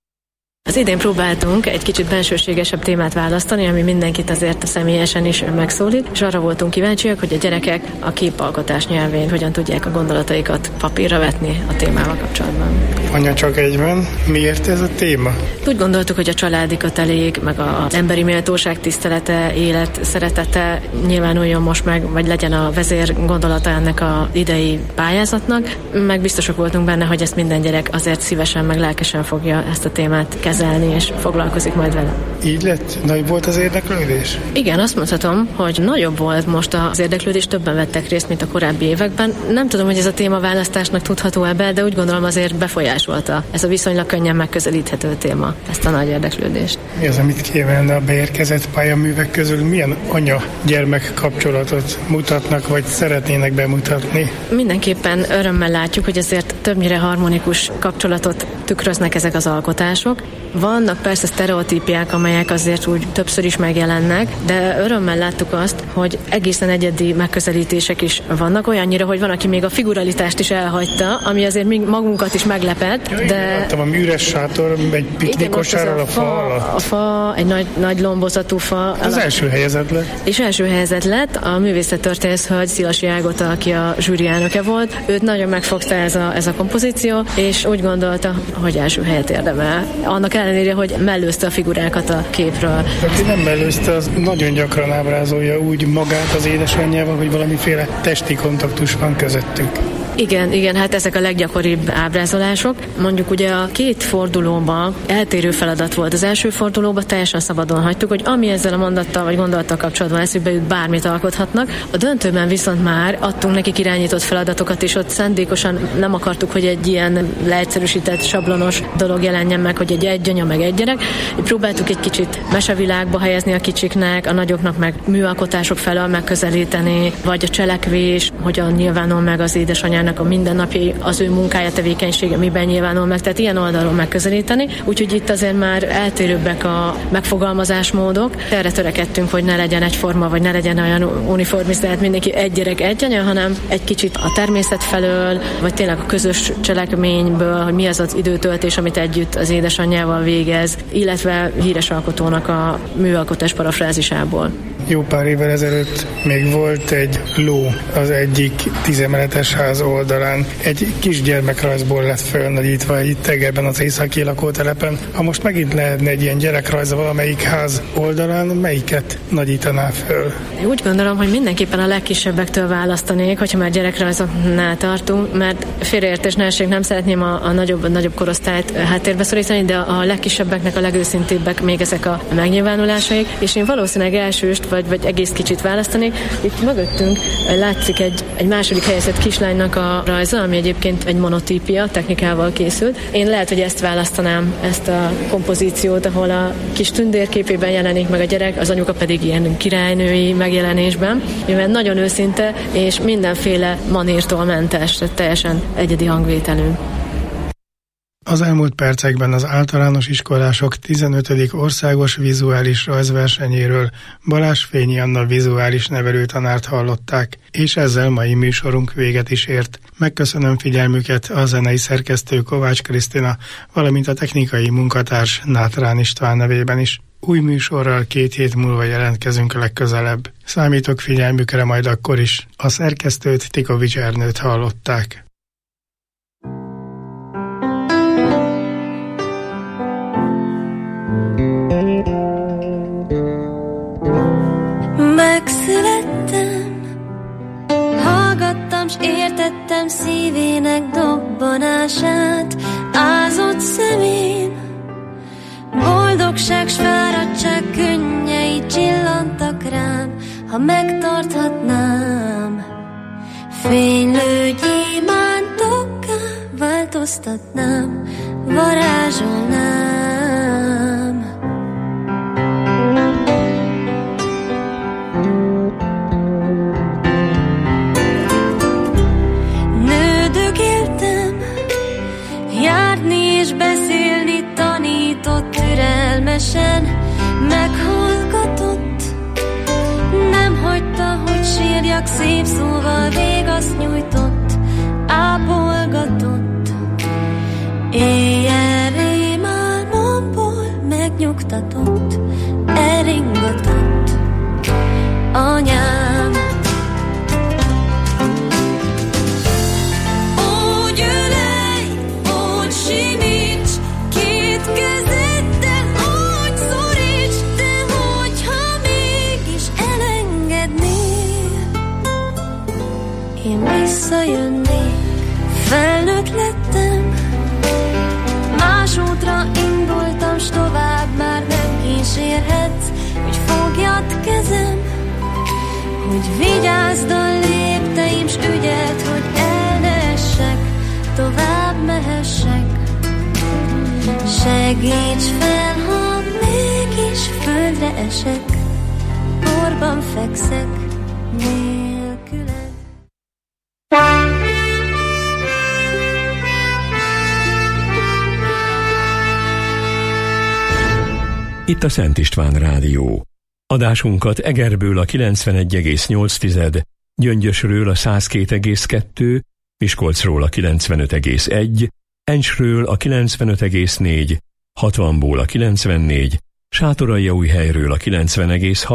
S8: Az idén próbáltunk egy kicsit bensőségesebb témát választani, ami mindenkit azért személyesen is megszólít, és arra voltunk kíváncsiak, hogy a gyerekek a képalkotás nyelvén hogyan tudják a gondolataikat papírra vetni a témával kapcsolatban.
S5: Anya csak egy van. Miért ez a téma?
S8: Úgy gondoltuk, hogy a családi kötelék, meg az emberi méltóság tisztelete, élet szeretete nyilvánuljon most meg, vagy legyen a vezér gondolata ennek az idei pályázatnak, meg biztosak voltunk benne, hogy ezt minden gyerek azért szívesen, meg lelkesen fogja ezt a témát kezelni, és foglalkozik majd vele.
S5: Így lett? Nagy volt az érdeklődés?
S8: Igen, azt mondhatom, hogy nagyobb volt most az érdeklődés, többen vettek részt, mint a korábbi években. Nem tudom, hogy ez a témaválasztásnak tudható ebbe, de úgy gondolom azért befolyásolta ez a viszonylag könnyen megközelíthető téma, ezt a nagy érdeklődést.
S5: Mi az, amit kiemelne a beérkezett pályaművek közül? Milyen anya-gyermek kapcsolatot mutatnak, vagy szeretnének bemutatni?
S8: Mindenképpen örömmel látjuk, hogy azért többnyire harmonikus kapcsolatot tükröznek ezek az alkotások. Vannak persze sztereotípiák, amelyek azért úgy többször is megjelennek, de örömmel láttuk azt, hogy egészen egyedi megközelítések is vannak, olyannyira, hogy van, aki még a figuralitást is elhagyta, ami azért még magunkat is meglepett.
S5: Ja,
S8: de...
S5: láttam, ami üres sátor, egy piknikosárral a, a fa alatt.
S8: A fa, egy nagy, nagy lombozatú fa.
S5: Az alatt. első helyezett lett.
S8: És első helyezett lett a művészettörténész hölgy Szilasi Ágota, aki a zsűri elnöke volt. Őt nagyon megfogta ez a, ez a kompozíció, és úgy gondolta, hogy első helyet érdemel. Annak ellenére, hogy mellőzte a figurákat a képről.
S5: Aki nem mellőzte, az nagyon gyakran ábrázolja úgy magát az édesanyjával, hogy valamiféle testi kontaktus van közöttük.
S8: Igen, igen, hát ezek a leggyakoribb ábrázolások. Mondjuk ugye a két fordulóban eltérő feladat volt. Az első fordulóban teljesen szabadon hagytuk, hogy ami ezzel a mondattal vagy gondolattal kapcsolatban eszükbe jut, bármit alkothatnak. A döntőben viszont már adtunk nekik irányított feladatokat, és ott szándékosan nem akartuk, hogy egy ilyen leegyszerűsített, sablonos dolog jelenjen meg, hogy egy egy anya meg egy gyerek. Próbáltuk egy kicsit mesevilágba helyezni a kicsiknek, a nagyoknak meg műalkotások felől megközelíteni, vagy a cselekvés, hogyan nyilvánul meg az édesanyának a mindennapjai, az ő munkája, tevékenysége miben nyilvánul meg, tehát ilyen oldalon megközelíteni. Úgyhogy itt azért már eltérőbbek a megfogalmazásmódok. Erre törekedtünk, hogy ne legyen egyforma, vagy ne legyen olyan uniformis, tehát mindenki egy gyerek, egy anya, hanem egy kicsit a természet felől, vagy tényleg a közös cselekményből, hogy mi az az időtöltés, amit együtt az édesanyjával végez, illetve híres alkotónak a műalkotás parafrázisából.
S5: Jó pár évvel ezelőtt még volt egy ló az egyik tízemeletes ház oldalán. Egy kis gyermekrajzból lett fölnagyítva itt Egerben az északi lakótelepen. Ha most megint lehetne egy ilyen gyerekrajz valamelyik ház oldalán, melyiket nagyítaná föl?
S8: Úgy gondolom, hogy mindenképpen a legkisebbektől választanék, hogyha már gyerekrajzoknál tartunk, mert félreértés ne essék, nem szeretném a, a nagyobb, a nagyobb korosztályt háttérbe szorítani, de a legkisebbeknek a legőszintébbek még ezek a megnyilvánulásaik, és én valószínűleg elsőst vagy, vagy egész kicsit választanék. Itt mögöttünk látszik egy, egy második helyezett kislánynak a rajza, ami egyébként egy monotípia technikával készült. Én lehet, hogy ezt választanám, ezt a kompozíciót, ahol a kis tündérképében jelenik meg a gyerek, az anyuka pedig ilyen királynői megjelenésben, mivel nagyon őszinte és mindenféle manírtól mentes, tehát teljesen egyedi hangvételű.
S5: Az elmúlt percekben az általános iskolások tizenötödik országos vizuális rajzversenyéről Balázs Fényi Anna vizuális nevelőtanárt hallották, és ezzel mai műsorunk véget is ért. Megköszönöm figyelmüket a zenei szerkesztő Kovács Krisztina, valamint a technikai munkatárs Nátrán István nevében is. Új műsorral két hét múlva jelentkezünk legközelebb. Számítok figyelmükre majd akkor is. A szerkesztőt, Tikovics Ernőt hallották.
S9: Megszülettem, hallgattam s értettem szívének dobbanását, ázott szemén, boldogság s fáradtság könnyei csillantak rám, ha megtarthatnám, fénylő gyémántokká változtatnám, varázsolnám. mondjak szép szóval, végaszt nyújtott, ápolgatott. Éjjel rémálmomból megnyugtatott, eringatott anyám. Úgy ölej, úgy simíts, két kezeddel úgy szoríts, de hogyha mégis elengednél, én visszajönnék, felnőtt lettem, más útra indultam, s tovább már nem kísérhetsz, hogy fogjad kezem, hogy vigyázd a lépteim, s ügyeld, hogy el ne essek, tovább mehessek. Segíts fel, ha mégis földre esek, porban fekszek nélküled.
S1: Itt a Szent István Rádió. Adásunkat Egerből a kilencvenegy egész nyolc, Gyöngyösről a száz két egész kettő, Miskolcról a kilencvenöt egész egy, Encsről a kilencvenöt egész négy, hatvanból a kilencvennégy, Sátoraljaújhelyről a kilencven egész hat,